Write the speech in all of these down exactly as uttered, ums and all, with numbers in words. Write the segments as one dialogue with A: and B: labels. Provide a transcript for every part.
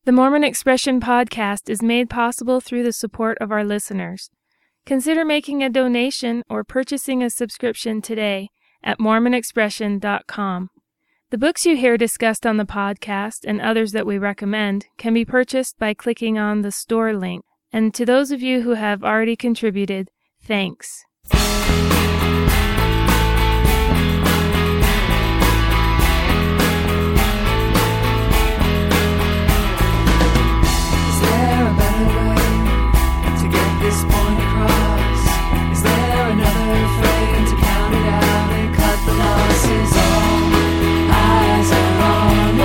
A: The Mormon Expression podcast is made possible through the support of our listeners. Consider making a donation or purchasing a subscription today at mormon expression dot com. The books you hear discussed on the podcast and others that we recommend can be purchased by clicking on the store link. And to those of you who have already contributed, thanks.
B: This point across. Is there another frame to count it out and cut the losses? All eyes are on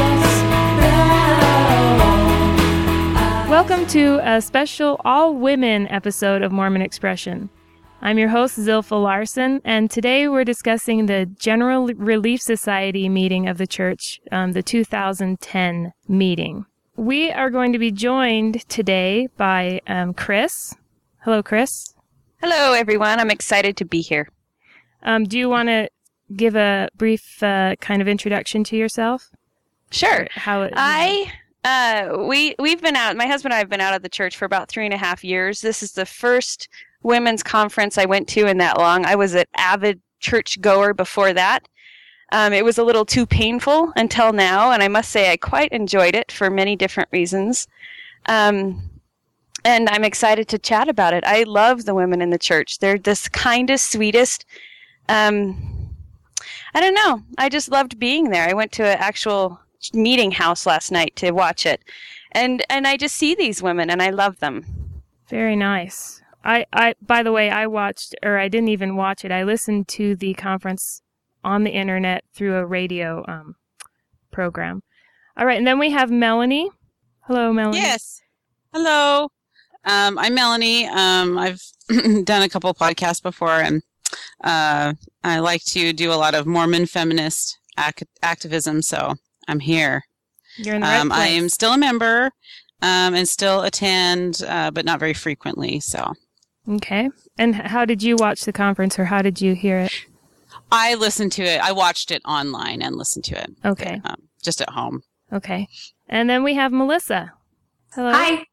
B: us now.
A: Welcome to a special all-women episode of Mormon Expression. I'm your host, Zilpha Larson, and today we're discussing the General Relief Society meeting of the church, um, the two thousand ten meeting. We are going to be joined today by um, Chris. Hello, Chris.
C: Hello, everyone. I'm excited to be here.
A: Um, do you want to give a brief uh, kind of introduction to yourself?
C: Sure.
A: How it,
C: I uh, we we've been out. My husband and I have been out of the church for about three and a half years. This is the first women's conference I went to in that long. I was an avid church goer before that. Um, it was a little too painful until now, and I must say I quite enjoyed it for many different reasons. Um, And I'm excited to chat about it. I love the women in the church. They're the kindest, sweetest. Um, I don't know. I just loved being there. I went to an actual meeting house last night to watch it. And and I just see these women, and I love them.
A: Very nice. I, I, by the way, I watched, or I didn't even watch it. I listened to the conference on the internet through a radio um, program. All right, and then we have Melanie. Hello, Melanie.
D: Yes. Hello. Um, I'm Melanie. Um, I've done a couple of podcasts before, and uh, I like to do a lot of Mormon feminist ac- activism, so I'm here.
A: You're in the right
D: um,
A: place.
D: I am still a member um, and still attend, uh, but not very frequently. So,
A: okay. And how did you watch the conference, or how did you hear it?
D: I listened to it. I watched it online and listened to it.
A: Okay.
D: Um, just at home.
A: Okay. And then we have Melissa. Hello.
E: Hi.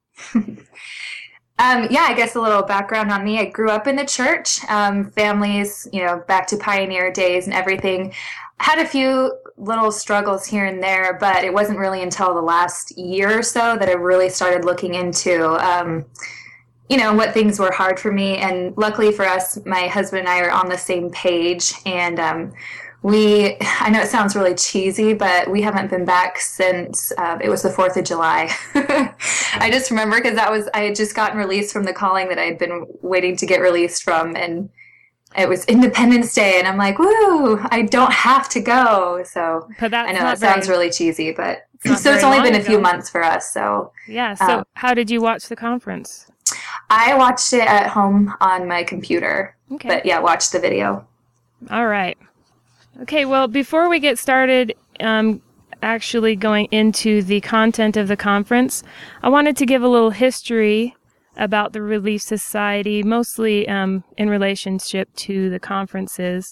E: um, yeah, I guess a little background on me. I grew up in the church, um, families, you know, back to pioneer days and everything. Had a few little struggles here and there, but it wasn't really until the last year or so that I really started looking into, um, you know, what things were hard for me. And luckily for us, my husband and I are on the same page. And um, we, I know it sounds really cheesy, but we haven't been back since uh, it was the fourth of July. I just remember because that was, I had just gotten released from the calling that I had been waiting to get released from. And it was Independence Day. And I'm like, woo, I don't have to go. So
A: But that's
E: I know
A: not
E: that sounds
A: very,
E: really cheesy, but
A: it's
E: so it's
A: very
E: only been
A: long
E: a few
A: ago.
E: months for us. So
A: Yeah. So
E: um,
A: how did you watch the conference?
E: I watched it at home on my computer,
A: Okay.
E: but yeah, watched the video.
A: All right. Okay, well, before we get started um, actually going into the content of the conference, I wanted to give a little history about the Relief Society, mostly um, in relationship to the conferences.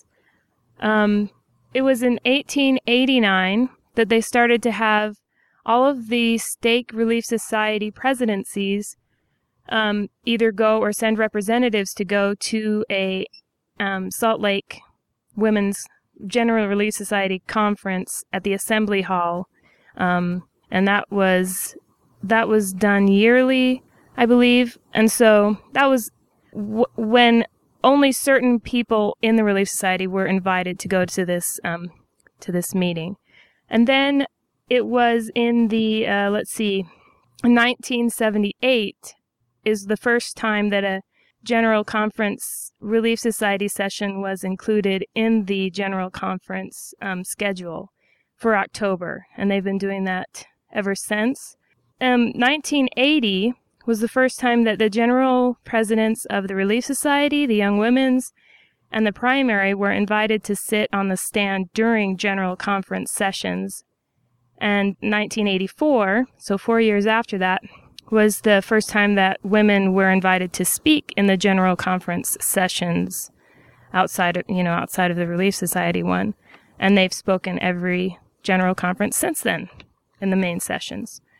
A: Um, it was in eighteen eighty-nine that they started to have all of the stake Relief Society presidencies um, either go or send representatives to go to a um, Salt Lake Women's General Relief Society conference at the Assembly Hall, um, and that was that was done yearly, I believe. And so that was w- when only certain people in the Relief Society were invited to go to this um, to this meeting. And then it was in the uh, let's see, nineteen seventy-eight is the first time that a General Conference Relief Society session was included in the General Conference um, schedule for October, and they've been doing that ever since. Um, nineteen eighty was the first time that the general presidents of the Relief Society, the Young Women's, and the primary were invited to sit on the stand during General Conference sessions. And nineteen eighty-four, so four years after that, was the first time that women were invited to speak in the General Conference sessions outside of, you know, outside of the Relief Society one. And they've spoken every General Conference since then in the main sessions.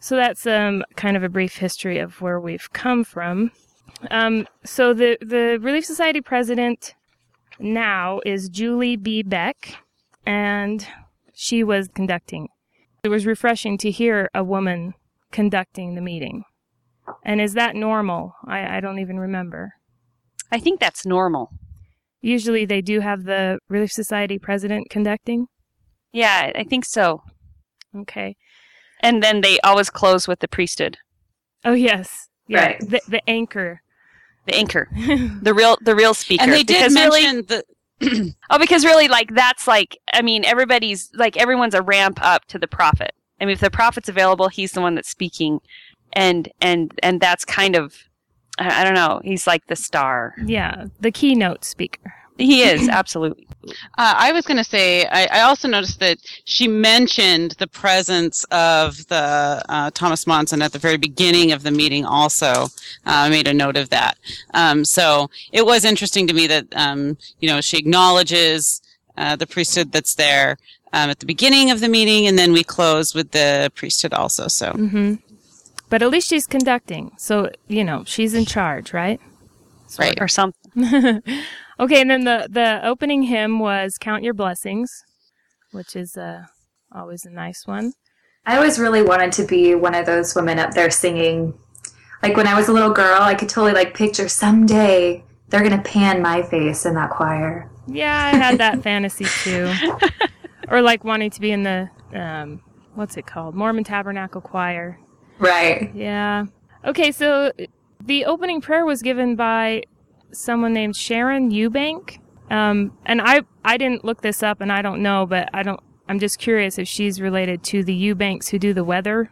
A: So that's um, kind of a brief history of where we've come from. Um, so the, the Relief Society president now is Julie B. Beck, and she was conducting. It was refreshing to hear a woman conducting the meeting. And is that normal? I, I don't even remember.
C: I think that's normal.
A: Usually they do have the Relief Society president conducting?
C: Yeah, I think so.
A: Okay.
C: And then they always close with the priesthood.
A: Oh, yes. Yeah.
E: Right.
A: The, the anchor.
C: The anchor. the real the real speaker.
D: And they did
C: Because
D: mention
C: really,
D: the
C: oh, because really, like, that's like, I mean, everybody's, like, everyone's a ramp up to the prophet. I mean, if the prophet's available, he's the one that's speaking. And, and, and that's kind of, I I don't know, he's like the star.
A: Yeah, the keynote speaker.
C: He is, absolutely.
D: Uh, I was going to say, I, I also noticed that she mentioned the presence of the uh, Thomas Monson at the very beginning of the meeting also. I uh, made a note of that. Um, so it was interesting to me that, um, you know, she acknowledges uh, the priesthood that's there um, at the beginning of the meeting, and then we close with the priesthood also. So,
A: Mm-hmm. But at least she's conducting. So, you know, she's in charge, right?
D: right.
C: Or something.
A: Okay, and then the, the opening hymn was Count Your Blessings, which is uh, always a nice one.
E: I always really wanted to be one of those women up there singing. Like when I was a little girl, I could totally like picture someday they're going to pan my face in that choir.
A: Yeah, I had that fantasy too. Or like wanting to be in the, um, what's it called? Mormon Tabernacle Choir.
E: Right.
A: Yeah. Okay, so the opening prayer was given by someone named Sharon Eubank. Um, and I, I didn't look this up and I don't know, but I don't, I'm just curious if she's related to the Eubanks who do the weather.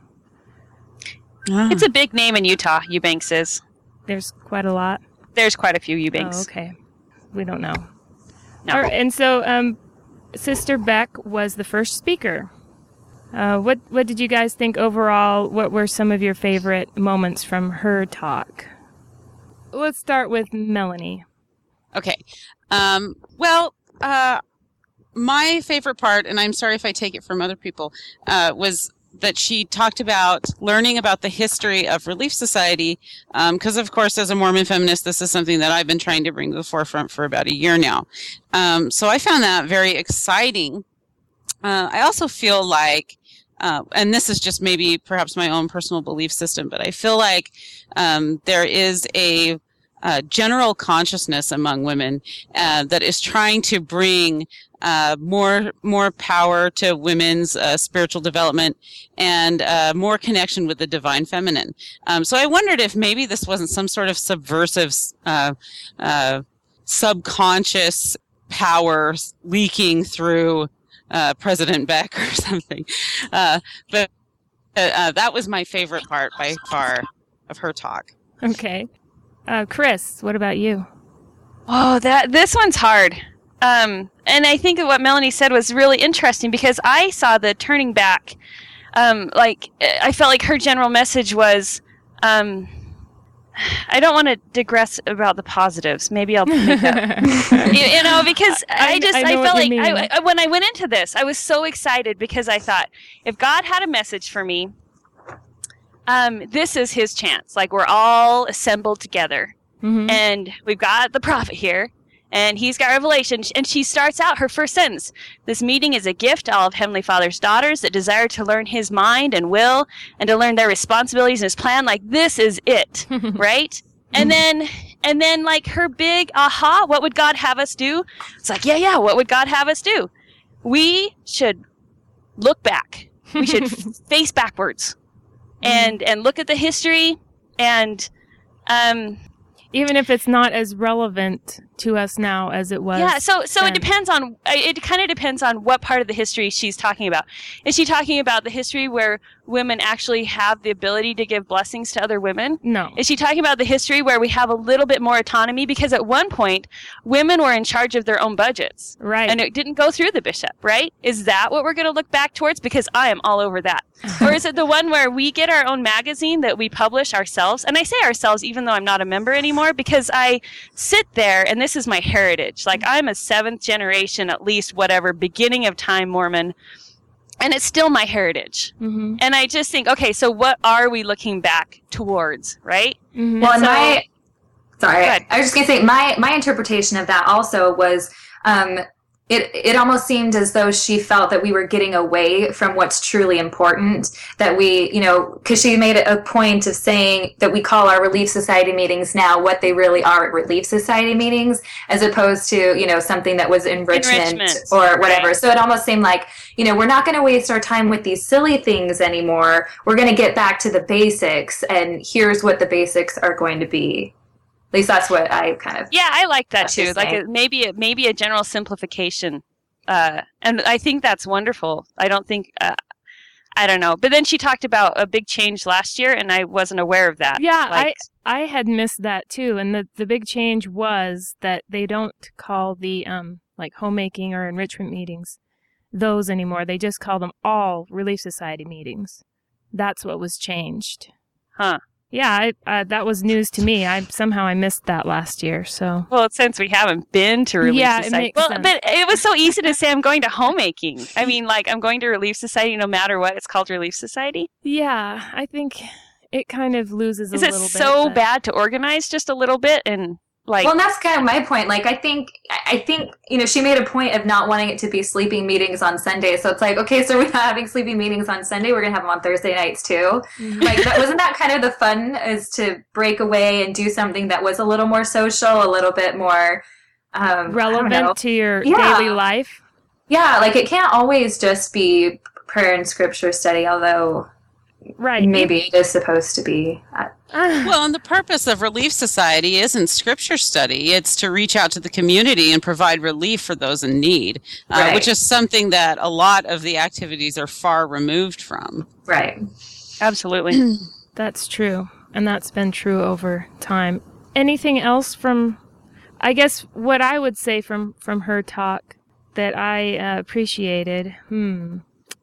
D: Ah.
C: It's a big name in Utah, Eubanks is.
A: There's quite a lot.
C: There's quite a few Eubanks.
A: Oh, okay. We don't know.
C: No.
A: All right, and so um, Sister Beck was the first speaker. Uh, what what did you guys think overall? What were some of your favorite moments from her talk? Let's start with Melanie.
D: Okay. Um, well, uh, my favorite part, and I'm sorry if I take it from other people, uh, was that she talked about learning about the history of Relief Society, because, um, of course, as a Mormon feminist, this is something that I've been trying to bring to the forefront for about a year now. Um, so I found that very exciting. Uh, I also feel like, uh, and this is just maybe perhaps my own personal belief system, but I feel like um, there is a Uh, general consciousness among women uh, that is trying to bring uh, more more power to women's uh, spiritual development and uh, more connection with the divine feminine. Um, so I wondered if maybe this wasn't some sort of subversive, uh, uh, subconscious power leaking through uh, President Beck or something. Uh, but uh, uh, that was my favorite part by far of her talk.
A: Okay. Uh, Chris, what about you?
C: Oh, that this one's hard. Um, and I think that what Melanie said was really interesting because I saw the turning back. Um, like I felt like her general message was, um, I don't want to digress about the positives. Maybe I'll make that. you, you know, because I,
A: I
C: just
A: I
C: I,
A: know
C: felt
A: what you
C: like
A: mean.
C: I, I, when I went into this, I was so excited because I thought if God had a message for me. Um, this is his chance. Like we're all assembled together,
A: Mm-hmm.
C: and we've got the prophet here, and he's got revelation. And she starts out her first sentence: "This meeting is a gift to all of Heavenly Father's daughters that desire to learn His mind and will, and to learn their responsibilities and His plan." Like this is it, right? And then, and then, like her big aha: what would God have us do? It's like, yeah, yeah. What would God have us do? We should look back. We should face backwards. And and look at the history, and um,
A: Even if it's not as relevant to us now as it was.
C: yeah. So so
A: then.
C: it depends on it. Kind of depends on what part of the history she's talking about. Is she talking about the history where women actually have the ability to give blessings to other women?
A: No.
C: Is she talking about the history where we have a little bit more autonomy? Because at one point, women were in charge of their own budgets,
A: Right.
C: and it didn't go through the bishop. Right? Is that what we're going to look back towards? Because I am all over that. Or is it the one where we get our own magazine that we publish ourselves? And I say ourselves, even though I'm not a member anymore, because I sit there and this is my heritage. Like I'm a seventh generation, at least, whatever, beginning of time Mormon. and it's still my heritage.
A: Mm-hmm.
C: And I just think, okay, so what are we looking back towards, right?
A: Mm-hmm.
E: Well, and
C: so-
E: my sorry,
C: Go ahead.
E: I was just gonna say my my interpretation of that also was um, it it almost seemed as though she felt that we were getting away from what's truly important. That we, you know, because she made a point of saying that we call our Relief Society meetings now what they really are at Relief Society meetings, as opposed to, you know, something that was enrichment,
C: Enrichment,
E: or whatever.
C: right.
E: So it almost seemed like, you know, we're not going to waste our time with these silly things anymore. We're going to get back to the basics, and here's what the basics are going to be. At least that's what I kind of.
C: Yeah, I like that
E: What
C: too.
E: you're
C: Like
E: saying.
C: a, maybe a, maybe a general simplification, uh, and I think that's wonderful. I don't think uh, I don't know. But then she talked about a big change last year, and I wasn't aware of that.
A: Yeah,
C: Like,
A: I had missed that too, and the the big change was that they don't call the um like homemaking or enrichment meetings those anymore. They just call them all Relief Society meetings. That's what was changed.
C: Huh.
A: Yeah, I, uh, that was news to me. I somehow I missed that last year. So
C: Well, since we haven't been to Relief
A: Yeah, it
C: Society,
A: makes
C: well,
A: sense.
C: but it was so easy to say I'm going to homemaking. I mean, like I'm going to Relief Society no matter what. It's called Relief Society.
A: yeah, I think it kind of loses a
C: Is it
A: little bit.
C: so
A: but-
C: bad to organize just a little bit and like?
E: Well, and that's kind of my point. Like, I think, I think, you know, she made a point of not wanting it to be sleeping meetings on Sunday. So it's like, okay, so we're not having sleeping meetings on Sunday. We're going to have them on Thursday nights too.
A: Mhm.
E: Like, that, wasn't that kind of the fun, is to break away and do something that was a little more social, a little bit more um, I don't know.
A: relevant to your
E: Yeah.
A: daily life.
E: Yeah, like it can't always just be prayer and scripture study, although
A: Right.
E: maybe it is supposed to be. Uh,
A: Ah,
D: Well, and the purpose of Relief Society isn't scripture study. It's to reach out to the community and provide relief for those in need, uh,
E: Right.
D: which is something that a lot of the activities are far removed from.
E: right.
C: Absolutely.
A: that's true, and that's been true over time. Anything else from? I guess what I would say from from her talk that I uh, appreciated. Hmm.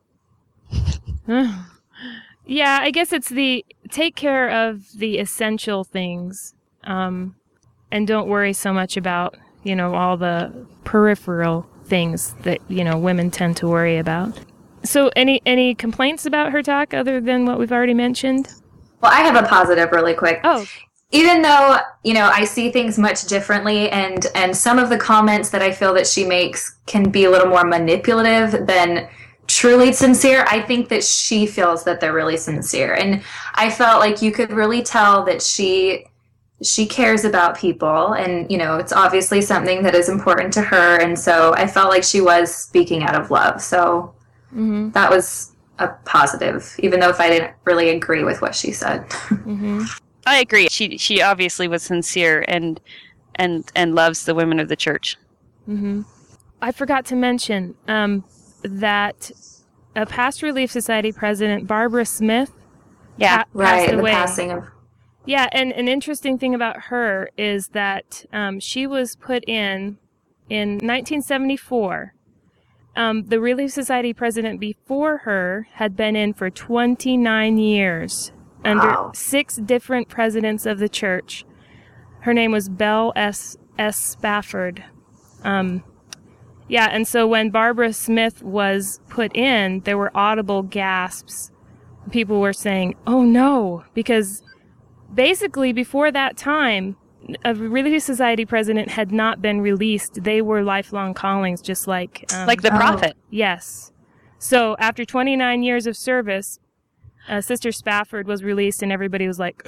A: Yeah, I guess it's the take care of the essential things, um, and don't worry so much about, you know, all the peripheral things that, you know, women tend to worry about. So any any complaints about her talk other than what we've already mentioned?
E: Well, I have a positive really quick.
A: Oh,
E: Even though, you know, I see things much differently, and and some of the comments that I feel that she makes can be a little more manipulative than truly sincere, I think that she feels that they're really sincere. And I felt like you could really tell that she she cares about people, and, you know, it's obviously something that is important to her, and so I felt like she was speaking out of love. So
A: mm-hmm,
E: that was a positive, even though if I didn't really agree with what she said.
A: mm-hmm.
C: I agree. She she obviously was sincere and and and loves the women of the church.
A: Mm-hmm. I forgot to mention um, that a past Relief Society president, Barbara Smith,
C: Yeah.
A: pa-
E: Right,
A: passed
E: the
A: away.
E: passing of
A: Yeah, and an interesting thing about her is that um, she was put in in nineteen seventy-four. Um, the Relief Society president before her had been in for twenty-nine years under
E: Wow.
A: six different presidents of the church. Her name was Belle S. S. Spafford. Um, yeah, and so when Barbara Smith was put in, there were audible gasps. People were saying, "Oh no," because basically before that time, a Relief Society president had not been released. They were lifelong callings, just like um,
C: Like the
E: Oh.
C: prophet.
A: yes. So after twenty-nine years of service, uh, Sister Spafford was released, and everybody was like,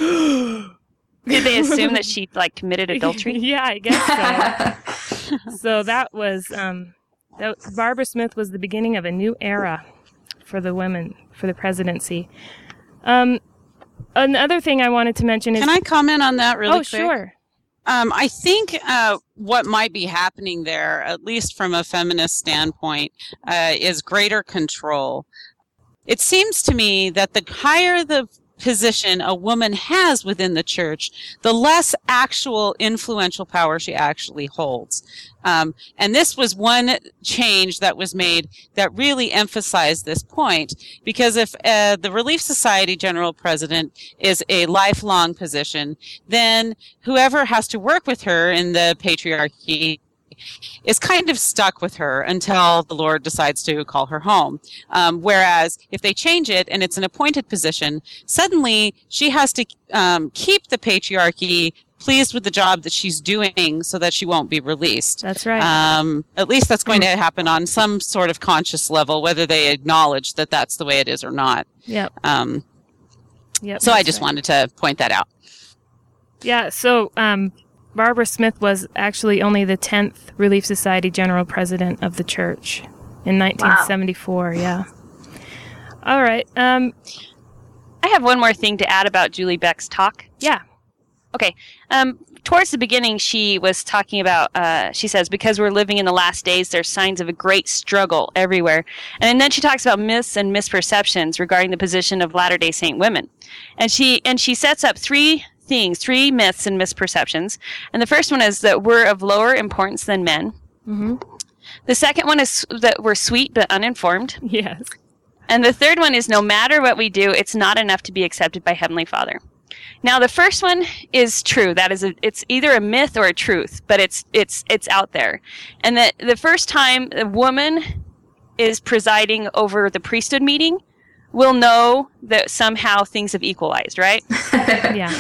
C: Did they assume that she like committed adultery?
A: Yeah, I guess so. So that was um, that, Barbara Smith was the beginning of a new era for the women for the presidency. Um, another thing I wanted to mention is
D: Can I comment on that really
A: oh
D: quick?
A: sure.
D: Um, I think uh, what might be happening there, at least from a feminist standpoint, uh, is greater control. It seems to me that the higher the position a woman has within the church, the less actual influential power she actually holds. Um, and this was one change that was made that really emphasized this point, because if uh, the Relief Society General President is a lifelong position, then whoever has to work with her in the patriarchy is kind of stuck with her until the Lord decides to call her home. Um, whereas if they change it and it's an appointed position, suddenly she has to um, keep the patriarchy pleased with the job that she's doing so that she won't be released.
A: That's right.
D: Um, at least that's going to happen on some sort of conscious level, whether they acknowledge that that's the way it is or not.
A: Yep.
D: Um,
A: Yep.
D: so I
A: that's
D: just
A: right.
D: wanted to point that out.
A: Yeah, so um, Barbara Smith was actually only the tenth Relief Society General President of the church in nineteen seventy-four. Yeah. All right. Um,
C: I have one more thing to add about Julie Beck's talk.
A: yeah.
C: Okay. Um, towards the beginning, she was talking about, uh, she says, because we're living in the last days, there's signs of a great struggle everywhere. And then she talks about myths and misperceptions regarding the position of Latter-day Saint women. And she, and she sets up three things, three myths and misperceptions. And the first one is that we're of lower importance than men.
A: Mm-hmm.
C: The second one is that we're sweet but uninformed.
A: Yes.
C: And the third one is no matter what we do, it's not enough to be accepted by Heavenly Father. Now, the first one is true. That is, a, it's either a myth or a truth, but it's it's it's out there. And the the first time a woman is presiding over the priesthood meeting, we'll know that somehow things have equalized, right?
A: Yeah.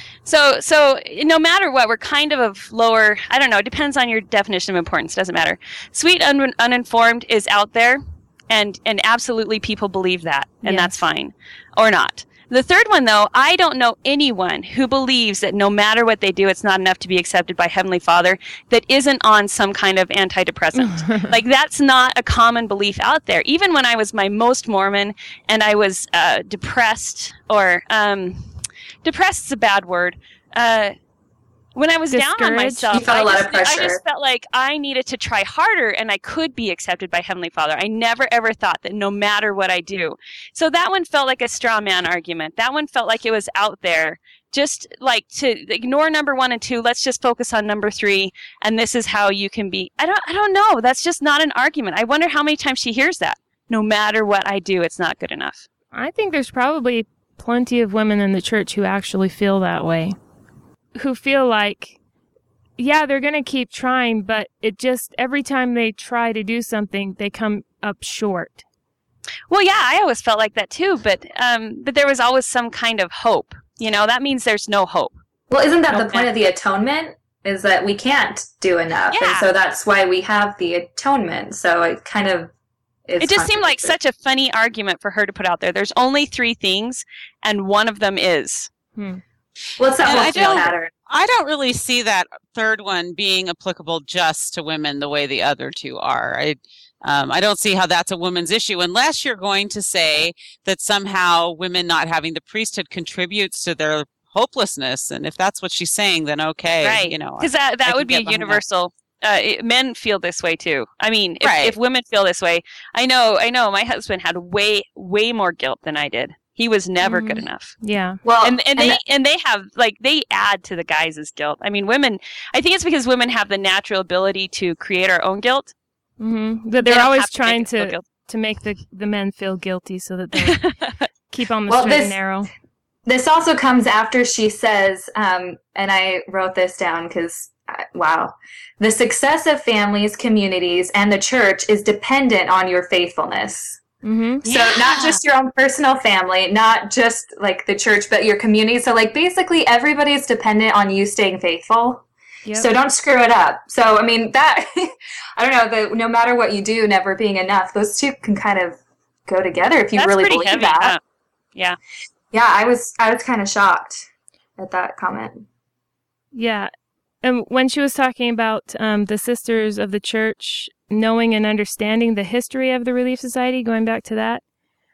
C: So so no matter what, we're kind of of lower. I don't know. It depends on your definition of importance. Doesn't matter. Sweet un- uninformed is out there, and and absolutely people believe that, and
A: Yes.
C: that's fine, or not. The third one, though, I don't know anyone who believes that no matter what they do, it's not enough to be accepted by Heavenly Father that isn't on some kind of antidepressant. Like, that's not a common belief out there. Even when I was my most Mormon and I was uh, depressed, or um, depressed is a bad word. Uh, when I was down on
A: Discouraged?
C: myself,
E: You felt
C: I
E: a lot
C: just,
E: of pressure.
C: I just felt like I needed to try harder and I could be accepted by Heavenly Father. I never ever thought that no matter what I do. So that one felt like a straw man argument. That one felt like it was out there. Just like to ignore number one and two, let's just focus on number three, and this is how you can be. I don't I don't know. That's just not an argument. I wonder how many times she hears that. No matter what I do, it's not good enough.
A: I think there's probably plenty of women in the church who actually feel that way. Who feel like, yeah, they're going to keep trying, but it just, every time they try to do something, they come up short.
C: Well, yeah, I always felt like that too, but um, but there was always some kind of hope. You know, that means there's no hope.
E: Well, isn't that the
C: Okay.
E: point of the atonement? Is that we can't do enough,
C: Yeah.
E: and so that's why we have the atonement. So it kind of is.
C: It just seemed like
E: contradictory.
C: such a funny argument for her to put out there. There's only three things, and one of them is.
A: Hmm.
E: Well, it's that
D: And
E: whole
D: I
E: female
D: don't-
E: pattern.
D: I don't really see that third one being applicable just to women the way the other two are. I, um, I don't see how that's a woman's issue unless you're going to say that somehow women not having the priesthood contributes to their hopelessness. And if that's what she's saying, then okay,
C: Right.
D: you know.
C: Because that,
D: I
C: that
D: can
C: would be
D: get
C: a
D: behind that.
C: universal. Uh, it, men feel this way too. I mean, if,
D: Right.
C: if women feel this way, I know, I know my husband had way, way more guilt than I did. He was never good
A: Mhm.
C: enough.
A: Yeah.
E: Well,
C: And and they
E: that-
C: and they have like they add to the guys' guilt. I mean, women. I think it's because women have the natural ability to create our own guilt.
A: Mm-hmm. But
C: They
A: they're
C: don't
A: always
C: have to make
A: trying
C: us feel
A: to,
C: guilty.
A: to make the, the men feel guilty so that they keep on the
E: Well,
A: straight
E: this-
A: and narrow.
E: This also comes after she says, um, and I wrote this down because, uh, wow, the success of families, communities, and the church is dependent on your faithfulness.
A: Mm-hmm.
E: So not just your own personal family, not just like the church, but your community. So like basically everybody's dependent on you staying faithful.
A: Yep.
E: So don't screw it up. So, I mean, that, I don't know, the, no matter what you do, never being enough, those two can kind of go together if you
C: That's
E: really
C: pretty
E: believe
C: heavy.
E: that.
C: Huh? Yeah.
E: Yeah, I was, I was kind of shocked at that comment.
A: Yeah. And when she was talking about um, the sisters of the church knowing and understanding the history of the Relief Society, going back to that,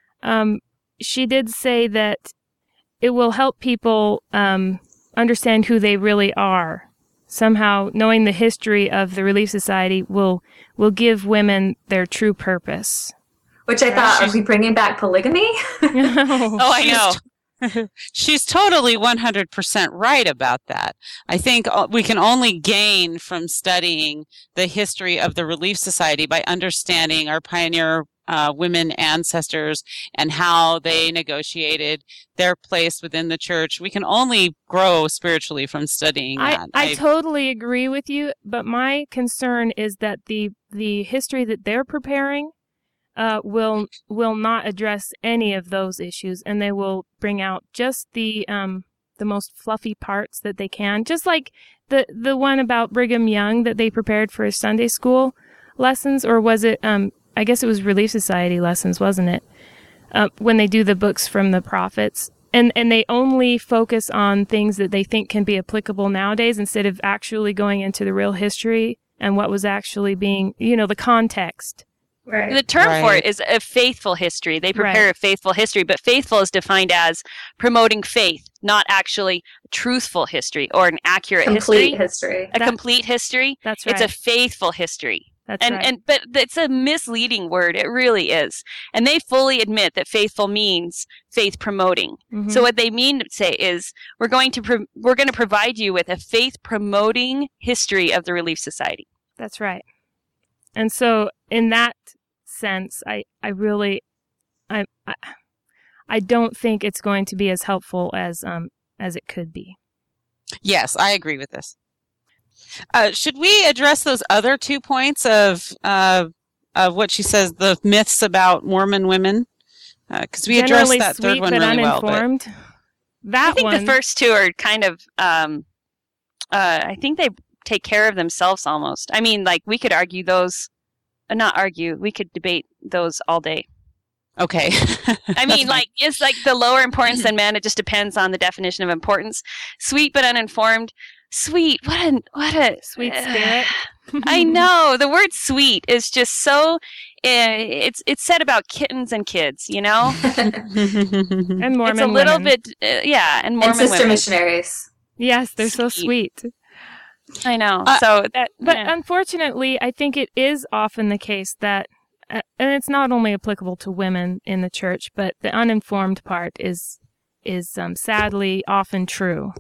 A: um, she did say that it will help people um, understand who they really are. Somehow, knowing the history of the Relief Society will will give women their true purpose.
E: Which I thought, are we bringing back polygamy?
C: Oh, I know.
D: She's totally one hundred percent right about that. I think uh, we can only gain from studying the history of the Relief Society by understanding our pioneer uh, women ancestors and how they negotiated their place within the church. We can only grow spiritually from studying
A: I,
D: that.
A: I totally agree with you, but my concern is that the the history that they're preparing uh, will will not address any of those issues, and they will bring out just the um, the most fluffy parts that they can, just like the the one about Brigham Young that they prepared for his Sunday school lessons, or was it? Um, I guess it was Relief Society lessons, wasn't it? Uh, when they do the books from the prophets. And and they only focus on things that they think can be applicable nowadays instead of actually going into the real history and what was actually being, you know, the context.
E: Right.
C: The term for
D: Right.
C: it is a faithful history. They prepare
A: Right.
C: a faithful history, but faithful is defined as promoting faith, not actually truthful history or an accurate
E: Complete
C: history.
E: history.
C: A
A: That-
C: complete history.
A: That's right.
C: It's a faithful history.
A: That's
C: and
A: right.
C: and but it's a misleading word. It really is. And they fully admit that faithful means faith promoting.
A: Mhm.
C: So what they mean to say is we're going to pro- we're going to provide you with a faith promoting history of the Relief Society.
A: That's right. And so in that sense, I, I really, I, I, I don't think it's going to be as helpful as, um, as it could be.
D: Yes, I agree with this. Uh, should we address those other two points of uh, of what she says, the myths about Mormon women? Because we addressed
A: Generally
D: that third
A: sweet
D: one
A: but
D: really well. But
A: uninformed. That
C: I think
A: one,
C: the first two are kind of um uh I think they take care of themselves almost. I mean, like we could argue those uh, not argue, we could debate those all day.
D: okay.
C: I mean, like it's like the lower importance than men. It just depends on the definition of importance. Sweet but uninformed. Sweet. What a what a
A: sweet spirit.
C: I know the word "sweet" is just so. Uh, it's it's said about kittens and kids, you know.
A: And Mormon
C: it's a little
A: women.
C: bit, uh, yeah, and Mormon
E: and sister
C: women.
E: missionaries.
A: Yes, they're so
C: Sweet.
A: sweet.
C: I know.
D: Uh,
C: so that,
A: But
C: yeah.
A: unfortunately, I think it is often the case that, uh, and it's not only applicable to women in the church, but the uninformed part is is um, sadly often true.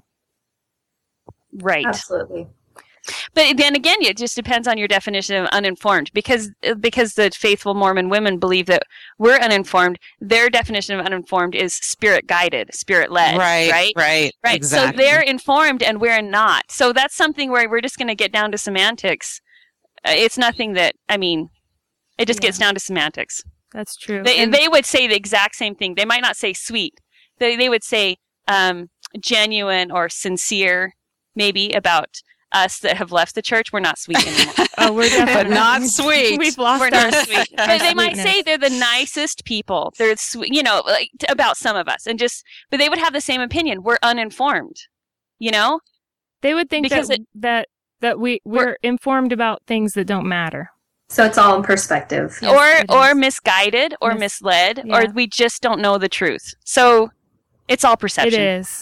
C: right.
E: Absolutely.
C: But then again, it just depends on your definition of uninformed, because because the faithful Mormon women believe that we're uninformed. Their definition of uninformed is spirit guided, spirit led.
D: right,
C: Right.
D: right,
C: Right.
D: Exactly.
C: So they're informed and we're not. So that's something where we're just going to get down to semantics. Uh, it's nothing that, I mean, it just
A: Yeah.
C: gets down to semantics.
A: That's true.
C: They,
A: And-
C: they would say the exact same thing. They might not say sweet. They, they would say um, genuine or sincere, maybe, about us that have left the church. We're not sweet anymore.
A: oh, we're definitely
D: not sweet.
A: We've lost
C: We're
A: our
C: not sweet.
A: our
C: But they might
A: sweetness.
C: say they're the nicest people. They're sweet, you know, like t- about some of us, and just, but they would have the same opinion. We're uninformed, you know.
A: They would think
C: because
A: that
C: it-
A: that that we we're informed about things that don't matter.
E: So it's all in perspective.
A: Yes,
C: or
A: it
C: or
A: is.
C: misguided or
A: Mis-
C: misled,
A: yeah.
C: or we just don't know the truth. So it's all perception.
A: It is.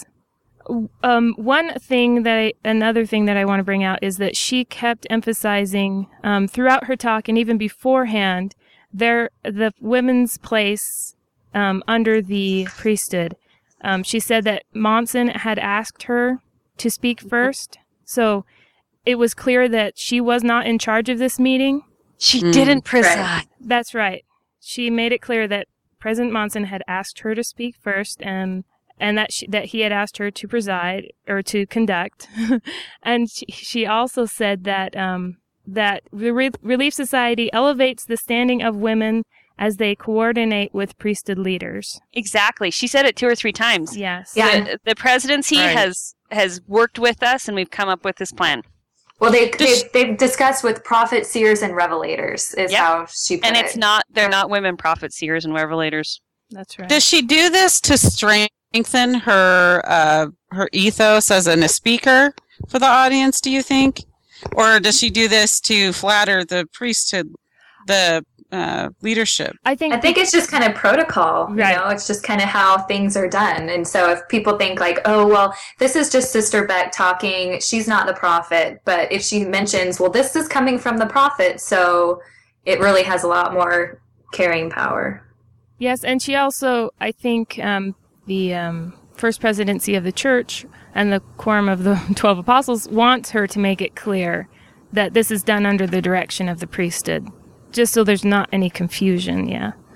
A: Um, one thing that I, another thing that I want to bring out is that she kept emphasizing um, throughout her talk and even beforehand, there the women's place um, under the priesthood. Um, she said that Monson had asked her to speak first, so it was clear that she was not in charge of this meeting.
C: She
D: Mm.
C: didn't preside.
E: Right.
A: That's right. She made it clear that President Monson had asked her to speak first, and and that she, that he had asked her to preside or to conduct. And she, she also said that um, that the Re- Relief Society elevates the standing of women as they coordinate with priesthood leaders.
C: Exactly. She said it two or three times.
A: Yes.
E: Yeah.
C: The, the presidency
D: Right.
C: has has worked with us, and we've come up with this plan.
E: Well, they,
D: Does-
E: they they've discussed with prophets, seers, and revelators is
C: Yeah.
E: how she put
C: And
E: it.
C: it's not, they're not women prophets, seers, and revelators.
A: That's right.
D: Does she do this to strengthen her uh, her ethos as a speaker for the audience, do you think? Or does she do this to flatter the priesthood, the uh, leadership?
A: I think.
E: I think it's just kind of protocol,
A: Right.
E: you know, it's just kind of how things are done. And so if people think like, oh, well, this is just Sister Beck talking, she's not the prophet. But if she mentions, well, this is coming from the prophet, so it really has a lot more carrying power.
A: Yes, and she also, I think, um, the um, first presidency of the church and the quorum of the twelve apostles wants her to make it clear that this is done under the direction of the priesthood, just so there's not any confusion, yeah.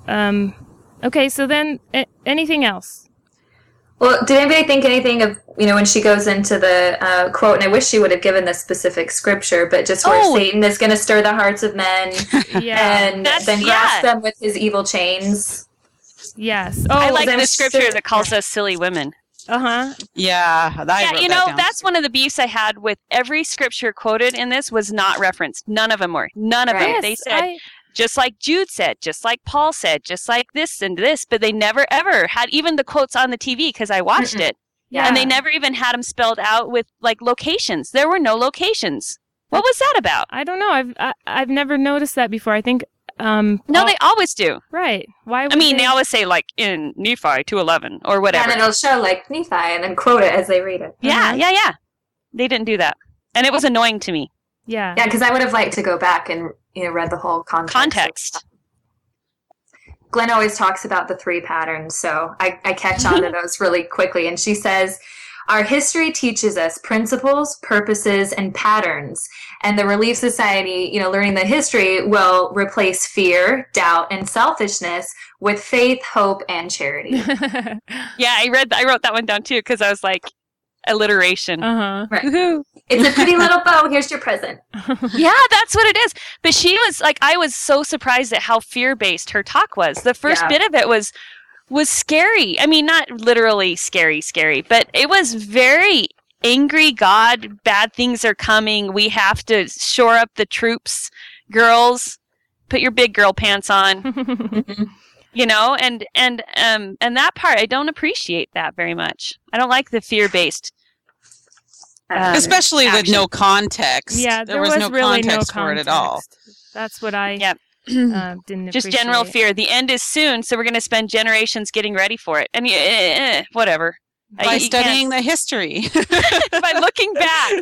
A: um, okay, so then a- anything else?
E: Well, did anybody think anything of, you know, when she goes into the uh, quote, and I wish she would have given the specific scripture, but just where
C: Oh.
E: Satan is going to stir the hearts of men
A: Yeah.
E: and
C: That's-
E: then grasp
C: yeah.
E: them with his evil chains.
A: Yes. Oh,
C: I like
E: then
C: the
E: it's
C: scripture
E: so-
C: that calls us silly women.
A: uh-huh.
D: Yeah, I
C: yeah,
D: wrote
C: you
D: that
C: know,
D: down.
C: that's one of the beefs I had with every scripture quoted in this was not referenced. None of them were. None of
E: Right.
C: them. They
A: Yes,
C: said,
A: I-
C: just like Jude said, just like Paul said, just like this and this, but they never ever had even the quotes on the T V because I watched
E: Mm-mm.
C: it.
A: yeah.
C: And they never even had them spelled out with like locations. There were no locations. What was that about?
A: I don't know. I've I, I've never noticed that before. I think um
C: No,
A: Paul-
C: they always do.
A: right. Why would
C: I mean,
A: they,
C: they always say like in Nephi two eleven or whatever.
E: And then it'll show like Nephi and then quote it as they read it.
C: Yeah,
A: Uh-huh.
C: yeah, yeah. They didn't do that. And it was annoying to me.
A: Yeah.
E: Yeah, because I would have liked to go back and, you know, read the whole context.
C: Context.
E: Glenn always talks about the three patterns, so I, I catch on to those really quickly. And she says, our history teaches us principles, purposes, and patterns. And the Relief Society, you know, learning the history will replace fear, doubt, and selfishness with faith, hope, and charity.
C: Yeah, I read I wrote that one down too because I was like alliteration.
A: uh-huh.
C: Woohoo.
E: It's a pretty little bow. Here's your present.
C: Yeah, that's what it is. But she was like, I was so surprised at how fear-based her talk was. The first
E: Yeah.
C: bit of it was was scary. I mean, not literally scary, scary, but it was very angry. God, bad things are coming. We have to shore up the troops. Girls, put your big girl pants on. You know, and and um and that part I don't appreciate that very much. I don't like the fear-based. Um,
D: Especially with
C: action.
D: no context.
A: Yeah,
D: there, was, no
A: really
D: context
A: no
D: for it at all.
A: context. That's what I
C: Yep.
A: uh, didn't
C: Just general
A: appreciate.
C: fear. The end is soon, so we're going to spend generations getting ready for it. And y- eh, eh, whatever.
D: By
C: I- you
D: studying the history.
C: can't- by looking back.